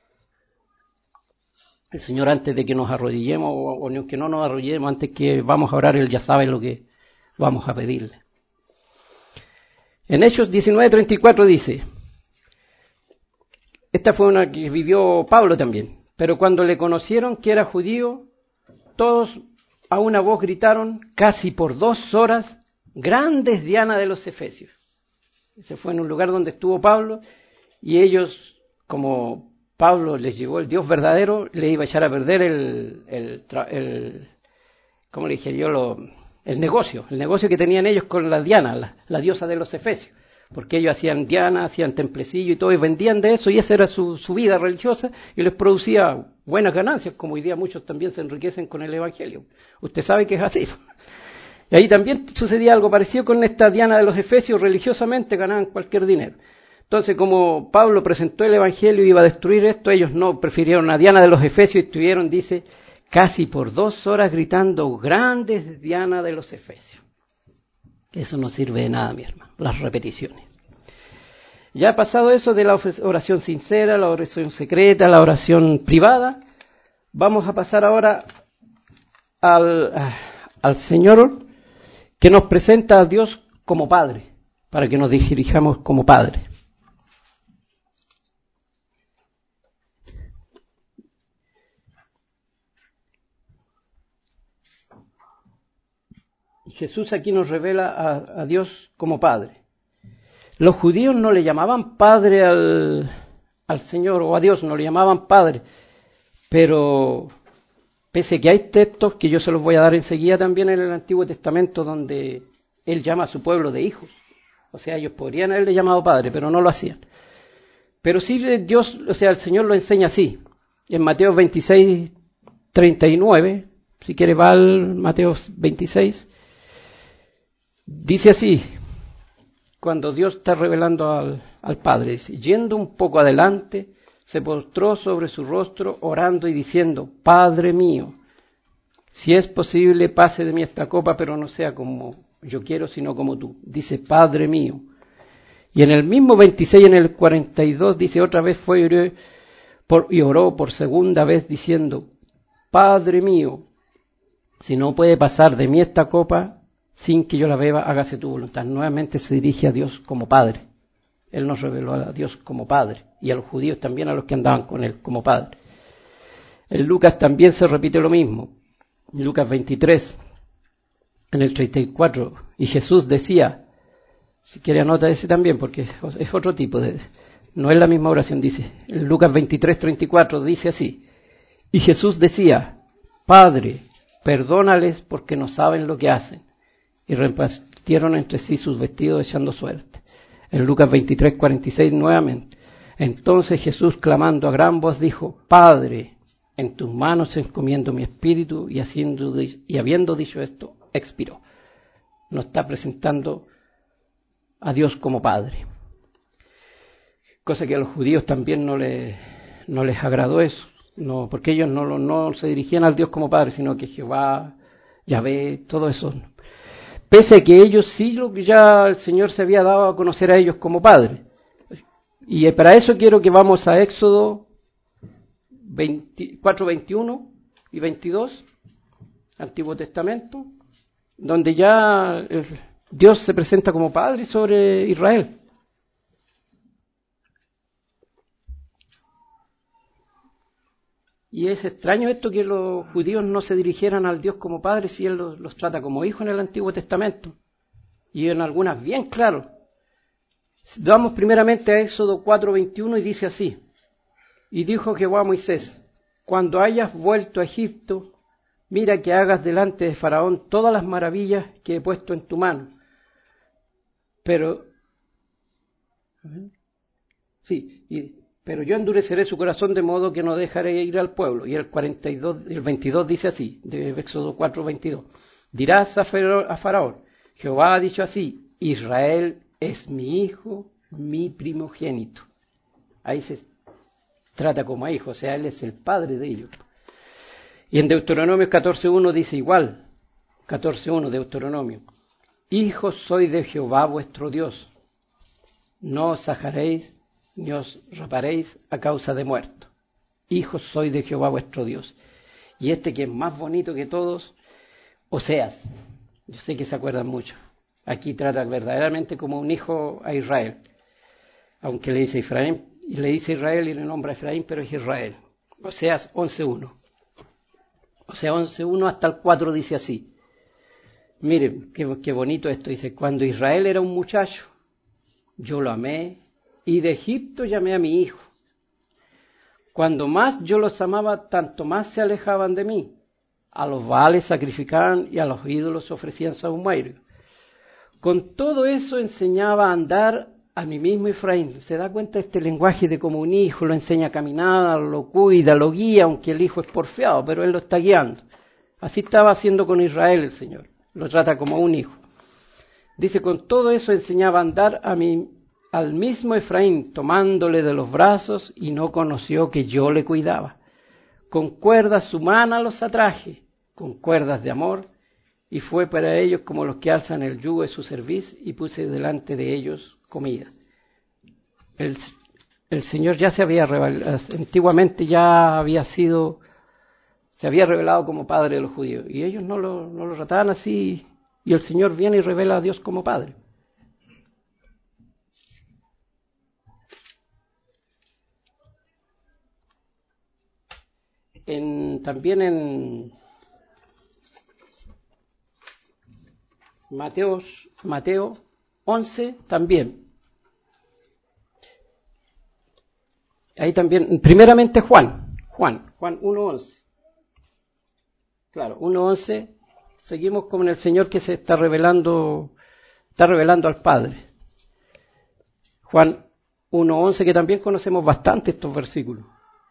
El Señor, antes de que nos arrodillemos o que no nos arrodillemos, antes que vamos a orar, Él ya sabe lo que vamos a pedirle. En Hechos 19:34 dice, esta fue una que vivió Pablo también, pero cuando le conocieron que era judío, todos a una voz gritaron casi por 2 horas, grande es Diana de los Efesios. Ese fue en un lugar donde estuvo Pablo y ellos, como Pablo les llegó el Dios verdadero, le iba a echar a perder ¿cómo le dije yo? El negocio que tenían ellos con la Diana, la diosa de los Efesios. Porque ellos hacían Diana, hacían templecillo y todo, y vendían de eso, y esa era su vida religiosa, y les producía buenas ganancias, como hoy día muchos también se enriquecen con el Evangelio. Usted sabe que es así. Y ahí también sucedía algo parecido con esta Diana de los Efesios, religiosamente ganaban cualquier dinero. Entonces, como Pablo presentó el Evangelio y iba a destruir esto, ellos no, prefirieron a Diana de los Efesios y estuvieron, dice, casi por 2 horas gritando, grande es Diana de los Efesios. Eso no sirve de nada, mi hermano, las repeticiones. Ya ha pasado eso de la oración sincera, la oración secreta, la oración privada. Vamos a pasar ahora al Señor que nos presenta a Dios como Padre, para que nos dirijamos como Padre. Jesús aquí nos revela a Dios como Padre. Los judíos no le llamaban Padre al Señor, o a Dios no le llamaban Padre, pero pese que hay textos que yo se los voy a dar enseguida también en el Antiguo Testamento donde Él llama a su pueblo de hijos. O sea, ellos podrían haberle llamado Padre, pero no lo hacían. Pero sí Dios, o sea, el Señor lo enseña así. En Mateo 26:39, si quiere va al Mateo 26, dice así, cuando Dios está revelando al Padre, dice, yendo un poco adelante, se postró sobre su rostro, orando y diciendo, Padre mío, si es posible, pase de mí esta copa, pero no sea como yo quiero, sino como tú. Dice, Padre mío. Y en el mismo 26, en el 42, dice, otra vez fue y oró por segunda vez, diciendo, Padre mío, si no puede pasar de mí esta copa, sin que yo la beba, hágase tu voluntad. Nuevamente se dirige a Dios como Padre. Él nos reveló a Dios como Padre, y a los judíos también, a los que andaban con Él, como Padre. En Lucas también se repite lo mismo. En Lucas 23, en el 34, y Jesús decía, si quiere anota ese también, porque es otro tipo no es la misma oración, dice. En Lucas 23:34 dice así, y Jesús decía, Padre, perdónales porque no saben lo que hacen. Y repartieron entre sí sus vestidos echando suerte. En Lucas 23:46 nuevamente. Entonces Jesús, clamando a gran voz, dijo, Padre, en tus manos encomiendo mi espíritu, y habiendo dicho esto, expiró. Nos está presentando a Dios como Padre. Cosa que a los judíos también no les agradó eso, no, porque ellos no se dirigían al Dios como Padre, sino que Jehová, Yahvé, todo eso. Pese a que ellos sí, lo que ya el Señor se había dado a conocer a ellos como Padre. Y para eso quiero que vamos a Éxodo 4:21 y 22, Antiguo Testamento, donde ya Dios se presenta como Padre sobre Israel. Y es extraño esto que los judíos no se dirigieran al Dios como Padre si Él los trata como hijos en el Antiguo Testamento. Y en algunas bien claro. Vamos primeramente a Éxodo 4:21 y dice así. Y dijo Jehová a Moisés, cuando hayas vuelto a Egipto, mira que hagas delante de Faraón todas las maravillas que he puesto en tu mano. Pero yo endureceré su corazón de modo que no dejaré ir al pueblo. Y el 22 dice así, de Éxodo 4:22. Dirás a Faraón, Jehová ha dicho así, Israel es mi hijo, mi primogénito. Ahí se trata como a hijo, o sea, Él es el padre de ellos. Y en Deuteronomio 14.1 dice igual, 14.1 Deuteronomio, hijos sois de Jehová vuestro Dios, no os ajaréis ni os raparéis a causa de muerto. Hijos sois de Jehová vuestro Dios. Y este que es más bonito que todos, Oseas, yo sé que se acuerdan mucho, aquí trata verdaderamente como un hijo a Israel, aunque le dice Efraín, y le dice Israel y le nombra Efraín, pero es Israel. Oseas 11.1. O sea, 11.1 hasta el 4 dice así. Miren, qué bonito esto. Dice, cuando Israel era un muchacho, yo lo amé, y de Egipto llamé a mi hijo. Cuando más yo los amaba, tanto más se alejaban de mí. A los baales sacrificaban y a los ídolos ofrecían sahumario. Con todo eso enseñaba a andar a mi mismo Efraín. Se da cuenta este lenguaje de como un hijo, lo enseña a caminar, lo cuida, lo guía, aunque el hijo es porfiado, pero él lo está guiando. Así estaba haciendo con Israel el Señor, lo trata como un hijo. Dice, con todo eso enseñaba a andar al mismo Efraín, tomándole de los brazos, y no conoció que yo le cuidaba. Con cuerdas humanas los atraje, con cuerdas de amor, y fue para ellos como los que alzan el yugo de su cerviz, y puse delante de ellos comida. El Señor ya se había revelado, antiguamente ya se había revelado como Padre de los judíos, y ellos no lo trataban así, y el Señor viene y revela a Dios como Padre. También en Mateo 11 también. Ahí también, primeramente Juan 1.11. Claro, 1.11, seguimos con el Señor que se está revelando al Padre. Juan 1.11, que también conocemos bastante estos versículos.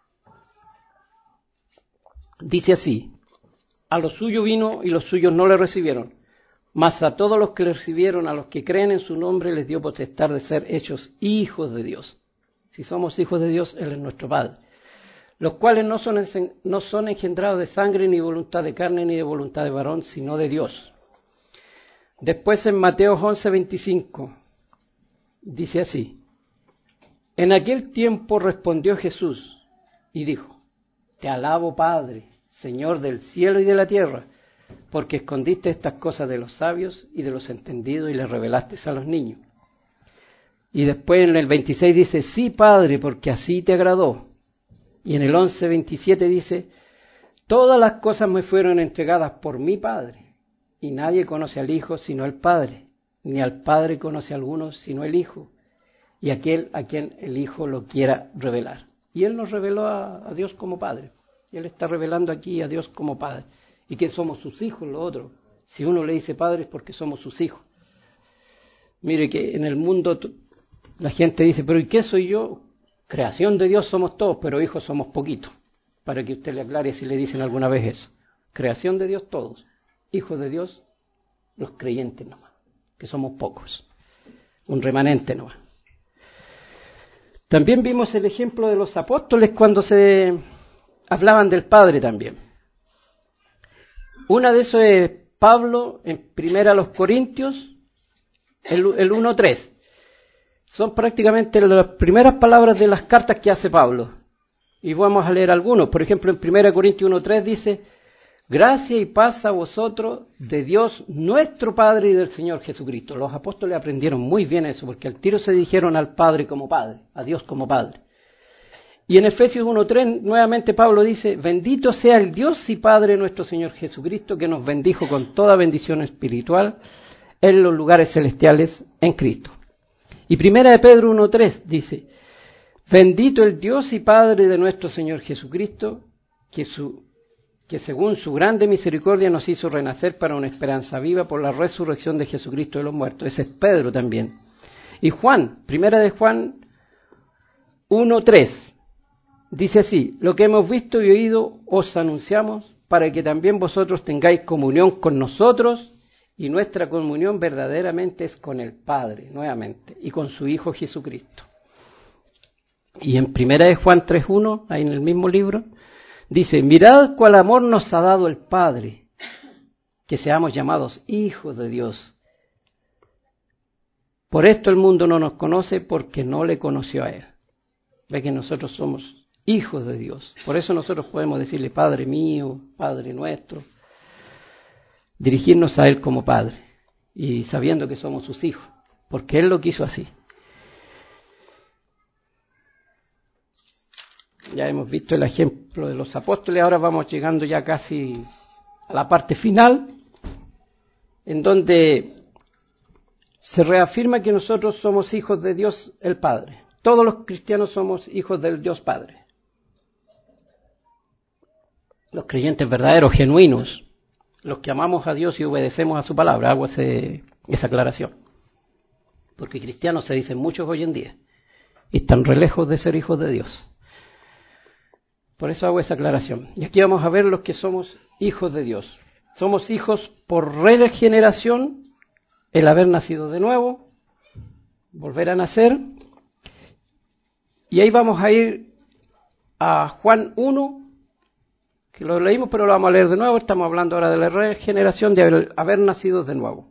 Dice así, a los suyos vino y los suyos no le recibieron, mas a todos los que le recibieron, a los que creen en su nombre, les dio potestad de ser hechos hijos de Dios. Si somos hijos de Dios, Él es nuestro Padre. Los cuales no son engendrados de sangre, ni voluntad de carne, ni de voluntad de varón, sino de Dios. Después en Mateo 11:25, dice así, en aquel tiempo respondió Jesús y dijo, te alabo, Padre, Señor del cielo y de la tierra, porque escondiste estas cosas de los sabios y de los entendidos y les revelaste a los niños. Y después en el 26 dice, sí, Padre, porque así te agradó. Y en el 11:27 dice, todas las cosas me fueron entregadas por mi Padre, y nadie conoce al Hijo sino el Padre, ni al Padre conoce a alguno sino el Hijo, y aquel a quien el Hijo lo quiera revelar. Y Él nos reveló a Dios como Padre. Él está revelando aquí a Dios como Padre. Y que somos sus hijos, lo otro. Si uno le dice Padre es porque somos sus hijos. Mire que en el mundo la gente dice, pero ¿y qué soy yo? Creación de Dios somos todos, pero hijos somos poquitos. Para que usted le aclare si le dicen alguna vez eso. Creación de Dios todos. Hijos de Dios, los creyentes nomás. Que somos pocos. Un remanente nomás. También vimos el ejemplo de los apóstoles cuando se hablaban del Padre también. Una de esos es Pablo en 1 Corintios, el 1:3. Son prácticamente las primeras palabras de las cartas que hace Pablo. Y vamos a leer algunos. Por ejemplo, en 1 Corintios 1:3 dice, gracia y paz a vosotros de Dios nuestro Padre y del Señor Jesucristo. Los apóstoles aprendieron muy bien eso, porque al tiro se dijeron al Padre como Padre, a Dios como Padre. Y en Efesios 1:3 nuevamente Pablo dice, bendito sea el Dios y Padre nuestro Señor Jesucristo, que nos bendijo con toda bendición espiritual en los lugares celestiales en Cristo. Y 1 Pedro 1:3 dice, bendito el Dios y Padre de nuestro Señor Jesucristo, que según su grande misericordia nos hizo renacer para una esperanza viva por la resurrección de Jesucristo de los muertos. Ese es Pedro también. Y Juan, 1 Juan 1:3, dice así, lo que hemos visto y oído os anunciamos para que también vosotros tengáis comunión con nosotros, Y nuestra comunión verdaderamente es con el Padre, nuevamente, y con su Hijo Jesucristo. Y en 1 Juan 3:1, ahí en el mismo libro, dice, mirad cuál amor nos ha dado el Padre, que seamos llamados hijos de Dios. Por esto el mundo no nos conoce porque no le conoció a Él. Ve que nosotros somos hijos de Dios. Por eso nosotros podemos decirle Padre mío, Padre nuestro, dirigirnos a Él como Padre y sabiendo que somos sus hijos, porque Él lo quiso así. Ya hemos visto el ejemplo de los apóstoles, ahora vamos llegando ya casi a la parte final, en donde se reafirma que nosotros somos hijos de Dios el Padre. Todos los cristianos somos hijos del Dios Padre. Los creyentes verdaderos, genuinos, los que amamos a Dios y obedecemos a su palabra. Hago esa aclaración. Porque cristianos se dicen muchos hoy en día y están re lejos de ser hijos de Dios. Por eso hago esa aclaración. Y aquí vamos a ver los que somos hijos de Dios. Somos hijos por regeneración, el haber nacido de nuevo, volver a nacer. Y ahí vamos a ir a Juan 1, que lo leímos pero lo vamos a leer de nuevo. Estamos hablando ahora de la regeneración, de haber nacido de nuevo.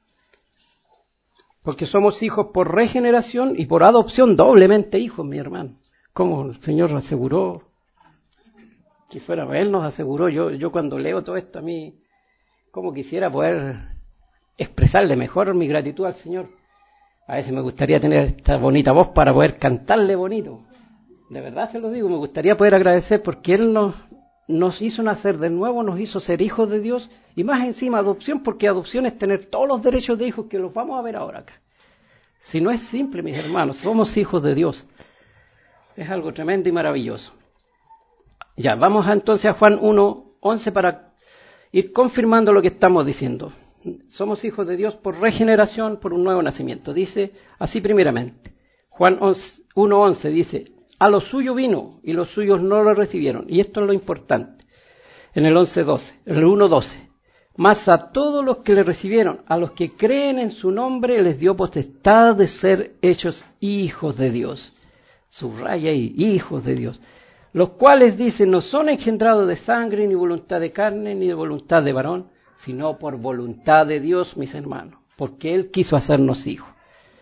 Porque somos hijos por regeneración y por adopción, doblemente hijos, mi hermano. Como el Señor aseguró que fuera, Él nos aseguró. Yo cuando leo todo esto, a mí, como quisiera poder expresarle mejor mi gratitud al Señor. A veces me gustaría tener esta bonita voz para poder cantarle bonito. De verdad se lo digo, me gustaría poder agradecer porque Él nos hizo nacer de nuevo, nos hizo ser hijos de Dios y más encima adopción, porque adopción es tener todos los derechos de hijos que los vamos a ver ahora acá. Si no es simple, mis hermanos, somos hijos de Dios. Es algo tremendo y maravilloso. Ya, vamos entonces a Juan 1:11 para ir confirmando lo que estamos diciendo. Somos hijos de Dios por regeneración, por un nuevo nacimiento. Dice así primeramente. Juan 1:11 dice, a lo suyo vino y los suyos no lo recibieron. Y esto es lo importante. En el 1:12. Mas a todos los que le recibieron, a los que creen en su nombre, les dio potestad de ser hechos hijos de Dios. Subraya ahí, hijos de Dios. Los cuales, dicen, no son engendrados de sangre, ni voluntad de carne, ni de voluntad de varón, sino por voluntad de Dios, mis hermanos, porque Él quiso hacernos hijos.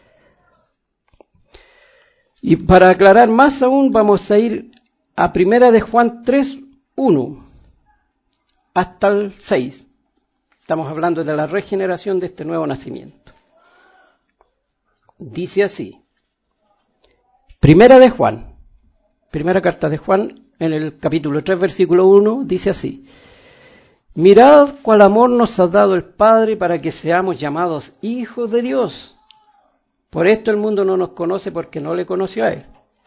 Y para aclarar más aún, vamos a ir a 1 Juan 3:1 hasta el 6. Estamos hablando de la regeneración de este nuevo nacimiento. Dice así, primera carta de Juan, en el capítulo 3, versículo 1, dice así, mirad cuál amor nos ha dado el Padre para que seamos llamados hijos de Dios. Por esto el mundo no nos conoce porque no le conoció a Él.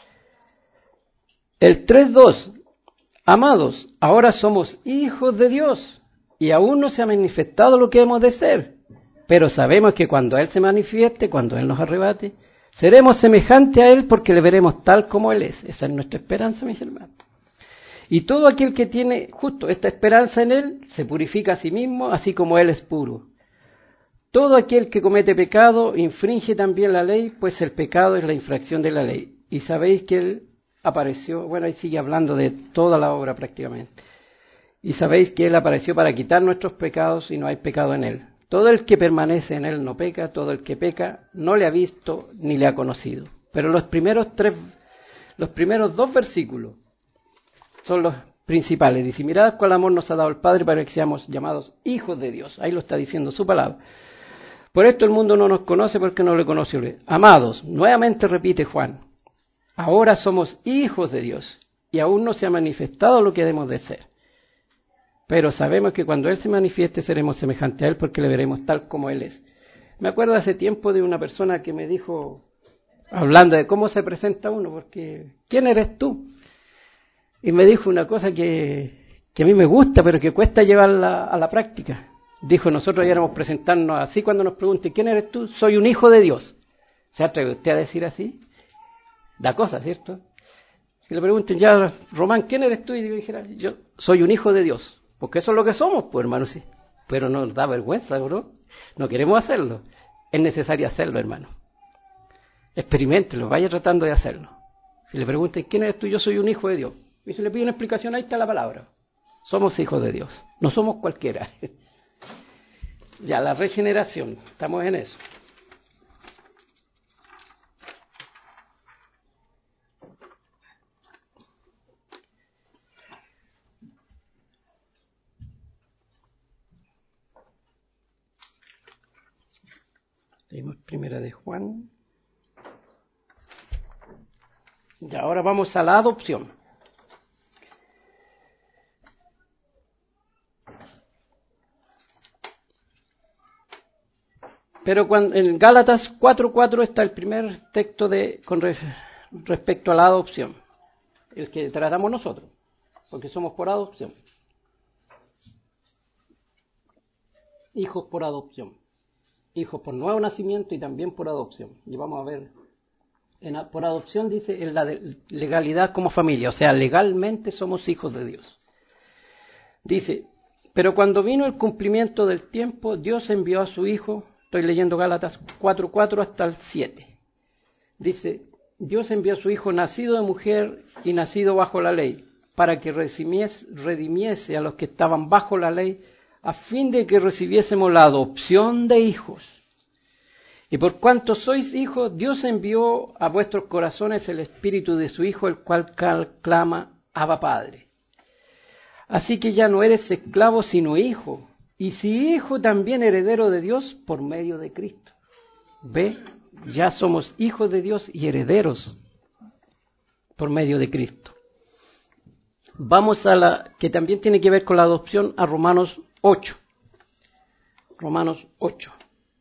El 3:2, amados, ahora somos hijos de Dios y aún no se ha manifestado lo que hemos de ser. Pero sabemos que cuando Él se manifieste, cuando Él nos arrebate, seremos semejantes a Él porque le veremos tal como Él es. Esa es nuestra esperanza, mis hermanos. Y todo aquel que tiene justo esta esperanza en Él, se purifica a sí mismo, así como Él es puro. Todo aquel que comete pecado infringe también la ley, pues el pecado es la infracción de la ley. Y sabéis que Él apareció, bueno, ahí sigue hablando de toda la obra prácticamente. Y sabéis que Él apareció para quitar nuestros pecados y no hay pecado en Él. Todo el que permanece en Él no peca, todo el que peca no le ha visto ni le ha conocido. Pero los primeros dos versículos son los principales. Dice, mirad cuál amor nos ha dado el Padre para que seamos llamados hijos de Dios. Ahí lo está diciendo su palabra. Por esto el mundo no nos conoce porque no le conoció. Amados, nuevamente repite Juan, ahora somos hijos de Dios y aún no se ha manifestado lo que debemos de ser. Pero sabemos que cuando Él se manifieste seremos semejantes a Él porque le veremos tal como Él es. Me acuerdo hace tiempo de una persona que me dijo, hablando de cómo se presenta uno, porque ¿quién eres tú? Y me dijo una cosa que a mí me gusta, pero que cuesta llevarla a la práctica. Dijo, nosotros debiéramos presentarnos así cuando nos pregunten, ¿quién eres tú? Soy un hijo de Dios. ¿Se atreve usted a decir así? Da cosa, ¿cierto? Si le pregunten ya, Román, ¿quién eres tú? Y dijera, yo soy un hijo de Dios. Porque eso es lo que somos, pues hermano, sí. pero nos da vergüenza, ¿no? No queremos hacerlo. Es necesario hacerlo, hermano. Experiméntelo, vaya tratando de hacerlo. Si le preguntan, ¿quién eres tú? Yo soy un hijo de Dios. Y si le piden una explicación, ahí está la palabra. Somos hijos de Dios, no somos cualquiera. Ya, la regeneración, estamos en eso. Leímos primera de Juan. Y ahora vamos a la adopción. Pero en Gálatas 4:4 está el primer texto con respecto a la adopción, el que tratamos nosotros, porque somos por adopción. Hijos por adopción. Hijos por nuevo nacimiento y también por adopción. Y vamos a ver, por adopción dice en la legalidad como familia, o sea, legalmente somos hijos de Dios. Dice, pero cuando vino el cumplimiento del tiempo, Dios envió a su Hijo, estoy leyendo Gálatas 4:4 hasta el 7. Dice, Dios envió a su Hijo nacido de mujer y nacido bajo la ley, para que redimiese a los que estaban bajo la ley, a fin de que recibiésemos la adopción de hijos. Y por cuanto sois hijos, Dios envió a vuestros corazones el espíritu de su Hijo, el cual clama, Abba Padre. Así que ya no eres esclavo, sino hijo, y si hijo, también heredero de Dios por medio de Cristo. ¿Ve? Ya somos hijos de Dios y herederos por medio de Cristo. Vamos a la que también tiene que ver con la adopción, a Romanos 8. Romanos 8.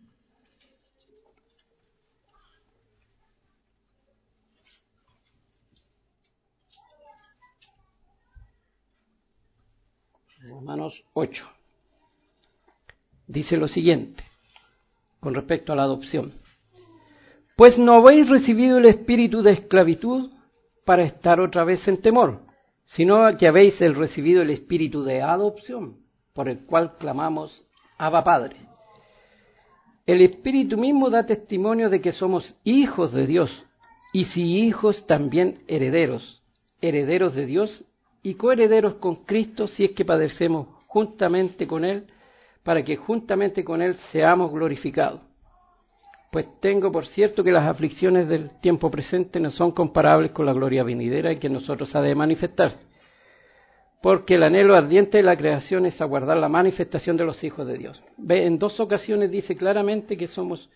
Romanos 8. Dice lo siguiente, con respecto a la adopción. Pues no habéis recibido el espíritu de esclavitud para estar otra vez en temor, sino que habéis recibido el espíritu de adopción, por el cual clamamos, Abba Padre. El espíritu mismo da testimonio de que somos hijos de Dios, y si hijos, también herederos, herederos de Dios y coherederos con Cristo, si es que padecemos juntamente con Él, para que juntamente con Él seamos glorificados. Pues tengo por cierto que las aflicciones del tiempo presente no son comparables con la gloria venidera en que nosotros ha de manifestarse. Porque el anhelo ardiente de la creación es aguardar la manifestación de los hijos de Dios. Ve, en dos ocasiones dice claramente que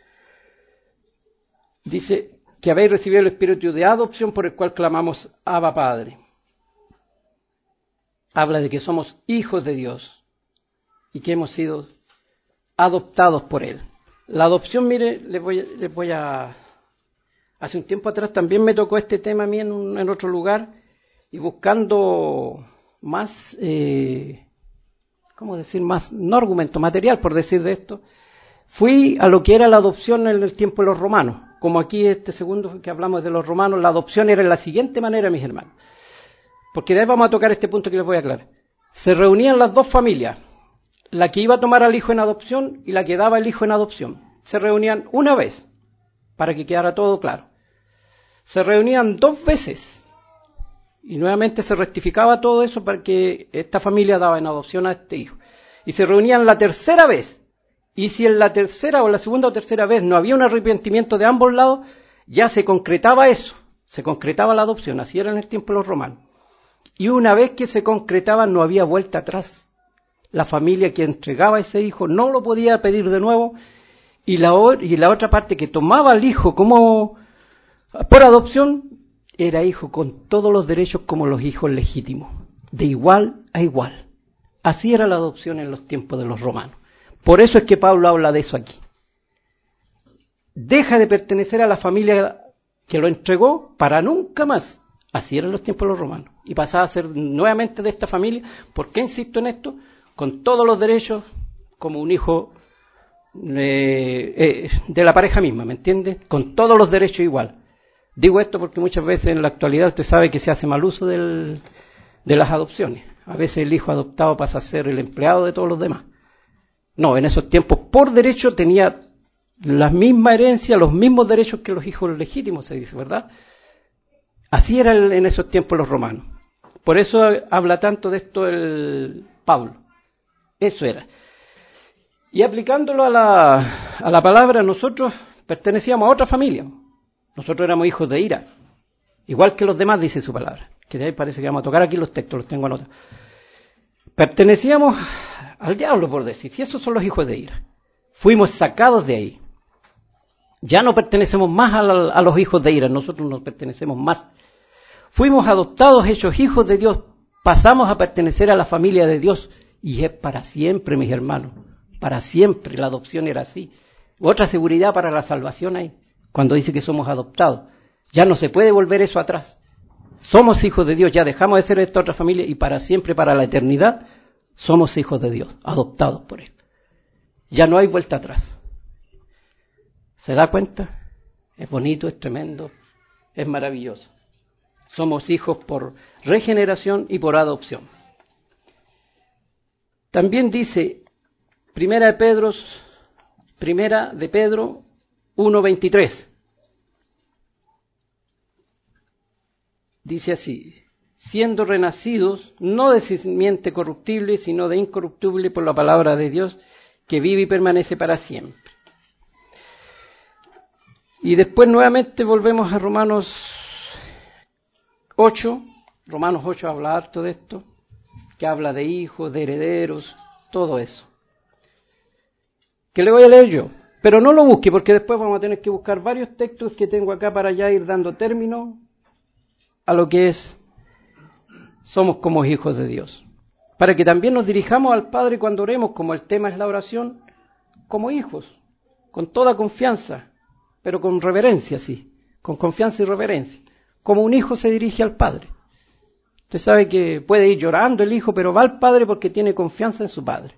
dice que habéis recibido el espíritu de adopción por el cual clamamos Abba Padre. Habla de que somos hijos de Dios y que hemos sido adoptados por Él. La adopción, mire, les voy a... Hace un tiempo atrás también me tocó este tema a mí en otro lugar, y buscando más, ¿cómo decir? Más, no argumento, material, por decir de esto, fui a lo que era la adopción en el tiempo de los romanos. Como aquí este segundo que hablamos de los romanos, la adopción era de la siguiente manera, mis hermanos. Porque de ahí vamos a tocar este punto que les voy a aclarar. Se reunían las dos familias, la que iba a tomar al hijo en adopción y la que daba el hijo en adopción. Se reunían una vez, para que quedara todo claro. Se reunían dos veces, y nuevamente se rectificaba todo eso para que esta familia daba en adopción a este hijo. Y se reunían la tercera vez, y si en la tercera o la segunda o tercera vez no había un arrepentimiento de ambos lados, ya se concretaba eso, se concretaba la adopción, así era en el tiempo de los romanos. Y una vez que se concretaba no había vuelta atrás. La familia que entregaba a ese hijo no lo podía pedir de nuevo, y la otra parte que tomaba al hijo como por adopción era hijo con todos los derechos como los hijos legítimos, de igual a igual. Así era la adopción en los tiempos de los romanos. Por eso es que Pablo habla de eso aquí. Deja de pertenecer a la familia que lo entregó para nunca más. Así eran los tiempos de los romanos. Y pasaba a ser nuevamente de esta familia. ¿Por qué insisto en esto? Con todos los derechos como un hijo de la pareja misma, ¿me entiende? Con todos los derechos igual. Digo esto porque muchas veces en la actualidad usted sabe que se hace mal uso de las adopciones. A veces el hijo adoptado pasa a ser el empleado de todos los demás. No, en esos tiempos por derecho tenía la misma herencia, los mismos derechos que los hijos legítimos, se dice, ¿verdad? Así era en esos tiempos los romanos. Por eso habla tanto de esto el Pablo. Eso era. Y aplicándolo a la palabra, nosotros pertenecíamos a otra familia. Nosotros éramos hijos de ira. Igual que los demás, dice su palabra. Que de ahí parece que vamos a tocar aquí los textos, los tengo anotados. Pertenecíamos al diablo, por decir. Si esos son los hijos de ira. Fuimos sacados de ahí. Ya no pertenecemos más a los hijos de ira. Nosotros nos pertenecemos más. Fuimos adoptados, hechos hijos de Dios. Pasamos a pertenecer a la familia de Dios. Y es para siempre, mis hermanos. Para siempre. La adopción era así. Otra seguridad para la salvación hay. Cuando dice que somos adoptados. Ya no se puede volver eso atrás. Somos hijos de Dios. Ya dejamos de ser esta otra familia. Y para siempre, para la eternidad, somos hijos de Dios. Adoptados por Él. Ya no hay vuelta atrás. ¿Se da cuenta? Es bonito, es tremendo, es maravilloso. Somos hijos por regeneración y por adopción. También dice Primera de Pedro 1:23. Dice así: siendo renacidos, no de simiente corruptible, sino de incorruptible por la palabra de Dios, que vive y permanece para siempre. Y después nuevamente volvemos a Romanos 8. Romanos 8 habla harto de esto, que habla de hijos, de herederos, todo eso. Que le voy a leer yo, pero no lo busque porque después vamos a tener que buscar varios textos que tengo acá para ya ir dando término a lo que es somos como hijos de Dios. Para que también nos dirijamos al Padre cuando oremos, como el tema es la oración, como hijos, con toda confianza. Pero con reverencia, sí, con confianza y reverencia. Como un hijo se dirige al padre. Usted sabe que puede ir llorando el hijo, pero va al padre porque tiene confianza en su padre.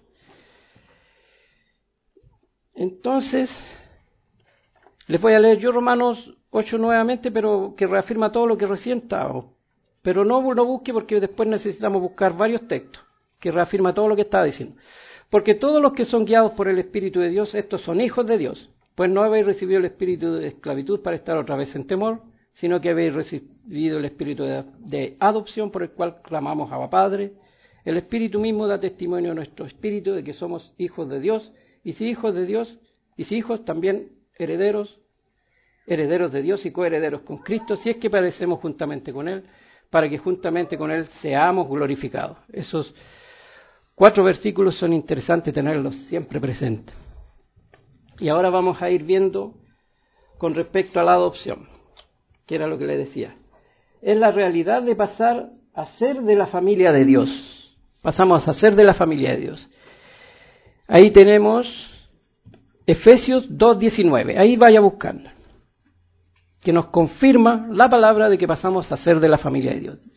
Entonces, les voy a leer yo Romanos 8 nuevamente, pero que reafirma todo lo que recién estábamos. Pero no lo busque porque después necesitamos buscar varios textos que reafirma todo lo que estaba diciendo. Porque todos los que son guiados por el Espíritu de Dios, estos son hijos de Dios. Pues no habéis recibido el espíritu de esclavitud para estar otra vez en temor, sino que habéis recibido el espíritu de adopción por el cual clamamos Abba Padre. El Espíritu mismo da testimonio a nuestro espíritu de que somos hijos de Dios, y si hijos de Dios, y si hijos también herederos de Dios y coherederos con Cristo, si es que padecemos juntamente con Él, para que juntamente con Él seamos glorificados. Esos 4 versículos son interesantes tenerlos siempre presentes. Y ahora vamos a ir viendo con respecto a la adopción, que era lo que le decía. Es la realidad de pasar a ser de la familia de Dios. Pasamos a ser de la familia de Dios. Ahí tenemos Efesios 2:19. Ahí vaya buscando. Que nos confirma la palabra de que pasamos a ser de la familia de Dios.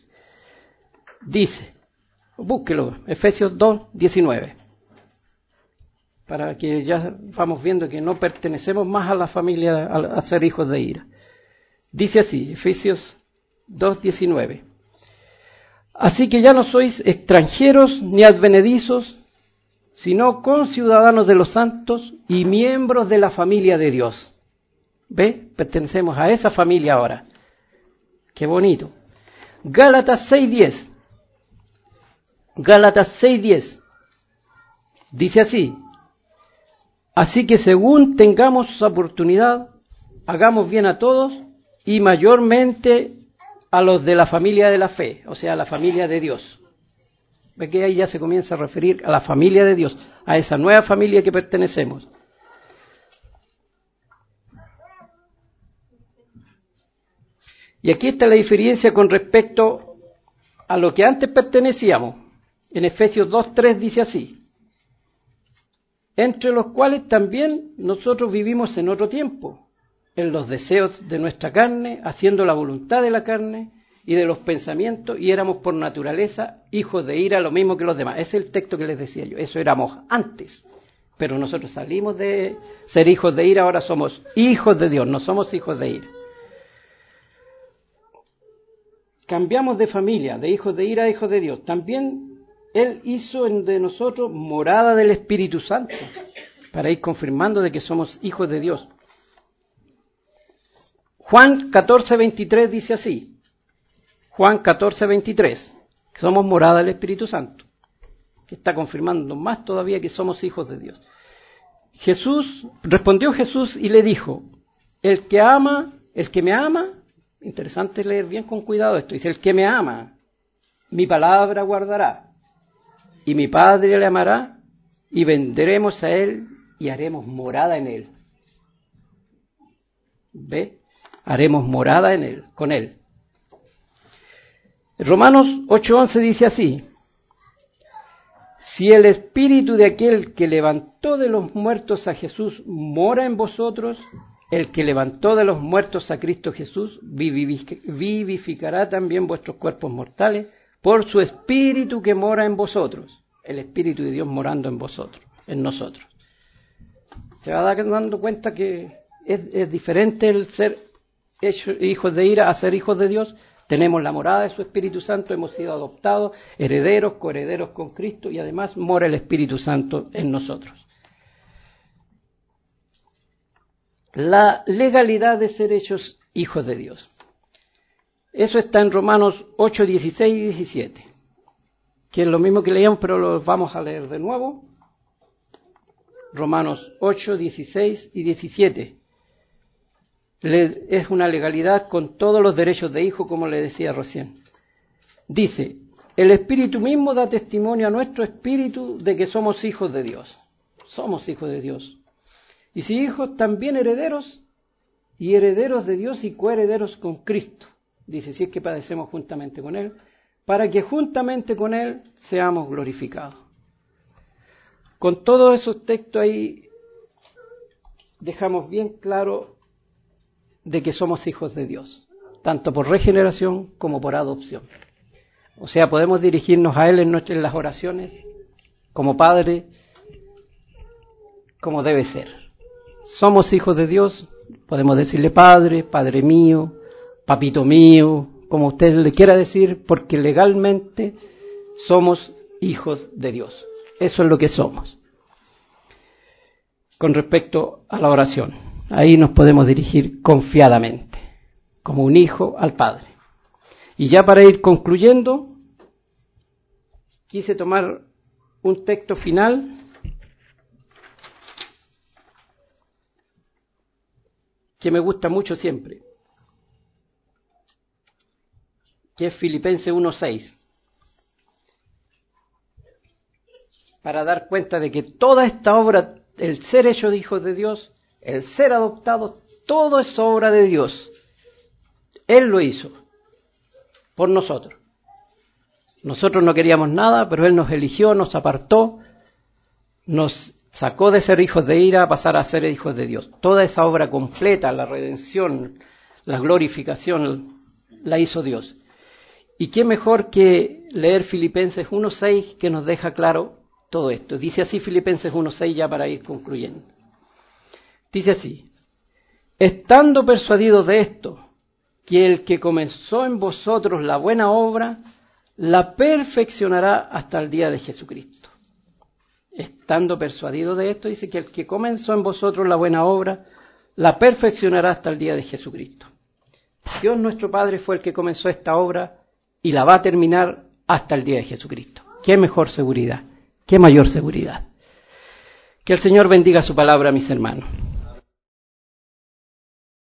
Dice, búsquelo, Efesios 2:19. Para que ya vamos viendo que no pertenecemos más a la familia, a ser hijos de ira. Dice así, Efesios 2:19. Así que ya no sois extranjeros ni advenedizos, sino conciudadanos de los santos y miembros de la familia de Dios. ¿Ve? Pertenecemos a esa familia ahora. Qué bonito. Gálatas 6:10. Gálatas 6:10. Dice así: así que según tengamos oportunidad, hagamos bien a todos y mayormente a los de la familia de la fe, o sea, a la familia de Dios. Ve que ahí ya se comienza a referir a la familia de Dios, a esa nueva familia que pertenecemos. Y aquí está la diferencia con respecto a lo que antes pertenecíamos. En Efesios 2:3 dice así: entre los cuales también nosotros vivimos en otro tiempo, en los deseos de nuestra carne, haciendo la voluntad de la carne y de los pensamientos, y éramos por naturaleza hijos de ira, lo mismo que los demás. Ese es el texto que les decía yo, eso éramos antes, pero nosotros salimos de ser hijos de ira, ahora somos hijos de Dios, no somos hijos de ira. Cambiamos de familia, de hijos de ira a hijos de Dios. También Él hizo de nosotros morada del Espíritu Santo, para ir confirmando de que somos hijos de Dios. Juan 14:23 dice así, Juan 14:23, que somos morada del Espíritu Santo, que está confirmando más todavía que somos hijos de Dios. Respondió Jesús y le dijo, el que me ama, interesante leer bien con cuidado esto, dice, el que me ama, mi palabra guardará, y mi Padre le amará, y vendremos a él y haremos morada en él. ¿Ve? Haremos morada en él, con él. Romanos 8:11 dice así, si el espíritu de aquel que levantó de los muertos a Jesús mora en vosotros, el que levantó de los muertos a Cristo Jesús vivificará también vuestros cuerpos mortales por su espíritu que mora en vosotros. El espíritu de Dios morando en vosotros, en nosotros. Se va dando cuenta que es diferente el ser hijos de ira a ser hijos de Dios. Tenemos la morada de su Espíritu Santo, hemos sido adoptados, herederos, coherederos con Cristo y además mora el Espíritu Santo en nosotros. La legalidad de ser hechos hijos de Dios. Eso está en Romanos 8, 16 y 17, que es lo mismo que leíamos, pero lo vamos a leer de nuevo. Romanos 8, 16 y 17. Es una legalidad con todos los derechos de hijo, como le decía recién. Dice, el Espíritu mismo da testimonio a nuestro espíritu de que somos hijos de Dios. Somos hijos de Dios. Y si hijos, también herederos, y herederos de Dios y coherederos con Cristo. Dice, si es que padecemos juntamente con Él, para que juntamente con Él seamos glorificados. Con todos esos textos ahí dejamos bien claro de que somos hijos de Dios, tanto por regeneración como por adopción. O sea, podemos dirigirnos a Él en las oraciones como Padre, como debe ser. Somos hijos de Dios, podemos decirle Padre, Padre mío, Papito mío, como usted le quiera decir, porque legalmente somos hijos de Dios. Eso es lo que somos. Con respecto a la oración, ahí nos podemos dirigir confiadamente, como un hijo al Padre. Y ya para ir concluyendo, quise tomar un texto final que me gusta mucho siempre, que es Filipenses 1:6, para dar cuenta de que toda esta obra, el ser hecho de hijos de Dios, el ser adoptado, todo es obra de Dios. Él lo hizo por nosotros. Nosotros no queríamos nada, pero Él nos eligió, nos apartó, nos sacó de ser hijos de ira a pasar a ser hijos de Dios. Toda esa obra completa, la redención, la glorificación, la hizo Dios. ¿Y qué mejor que leer Filipenses 1:6 que nos deja claro todo esto? Dice así Filipenses 1:6 ya para ir concluyendo. Dice así, estando persuadidos de esto, que el que comenzó en vosotros la buena obra, la perfeccionará hasta el día de Jesucristo. Estando persuadidos de esto, dice que el que comenzó en vosotros la buena obra, la perfeccionará hasta el día de Jesucristo. Dios nuestro Padre fue el que comenzó esta obra y la va a terminar hasta el día de Jesucristo. ¿Qué mejor seguridad? ¿Qué mayor seguridad? Que el Señor bendiga su palabra, mis hermanos.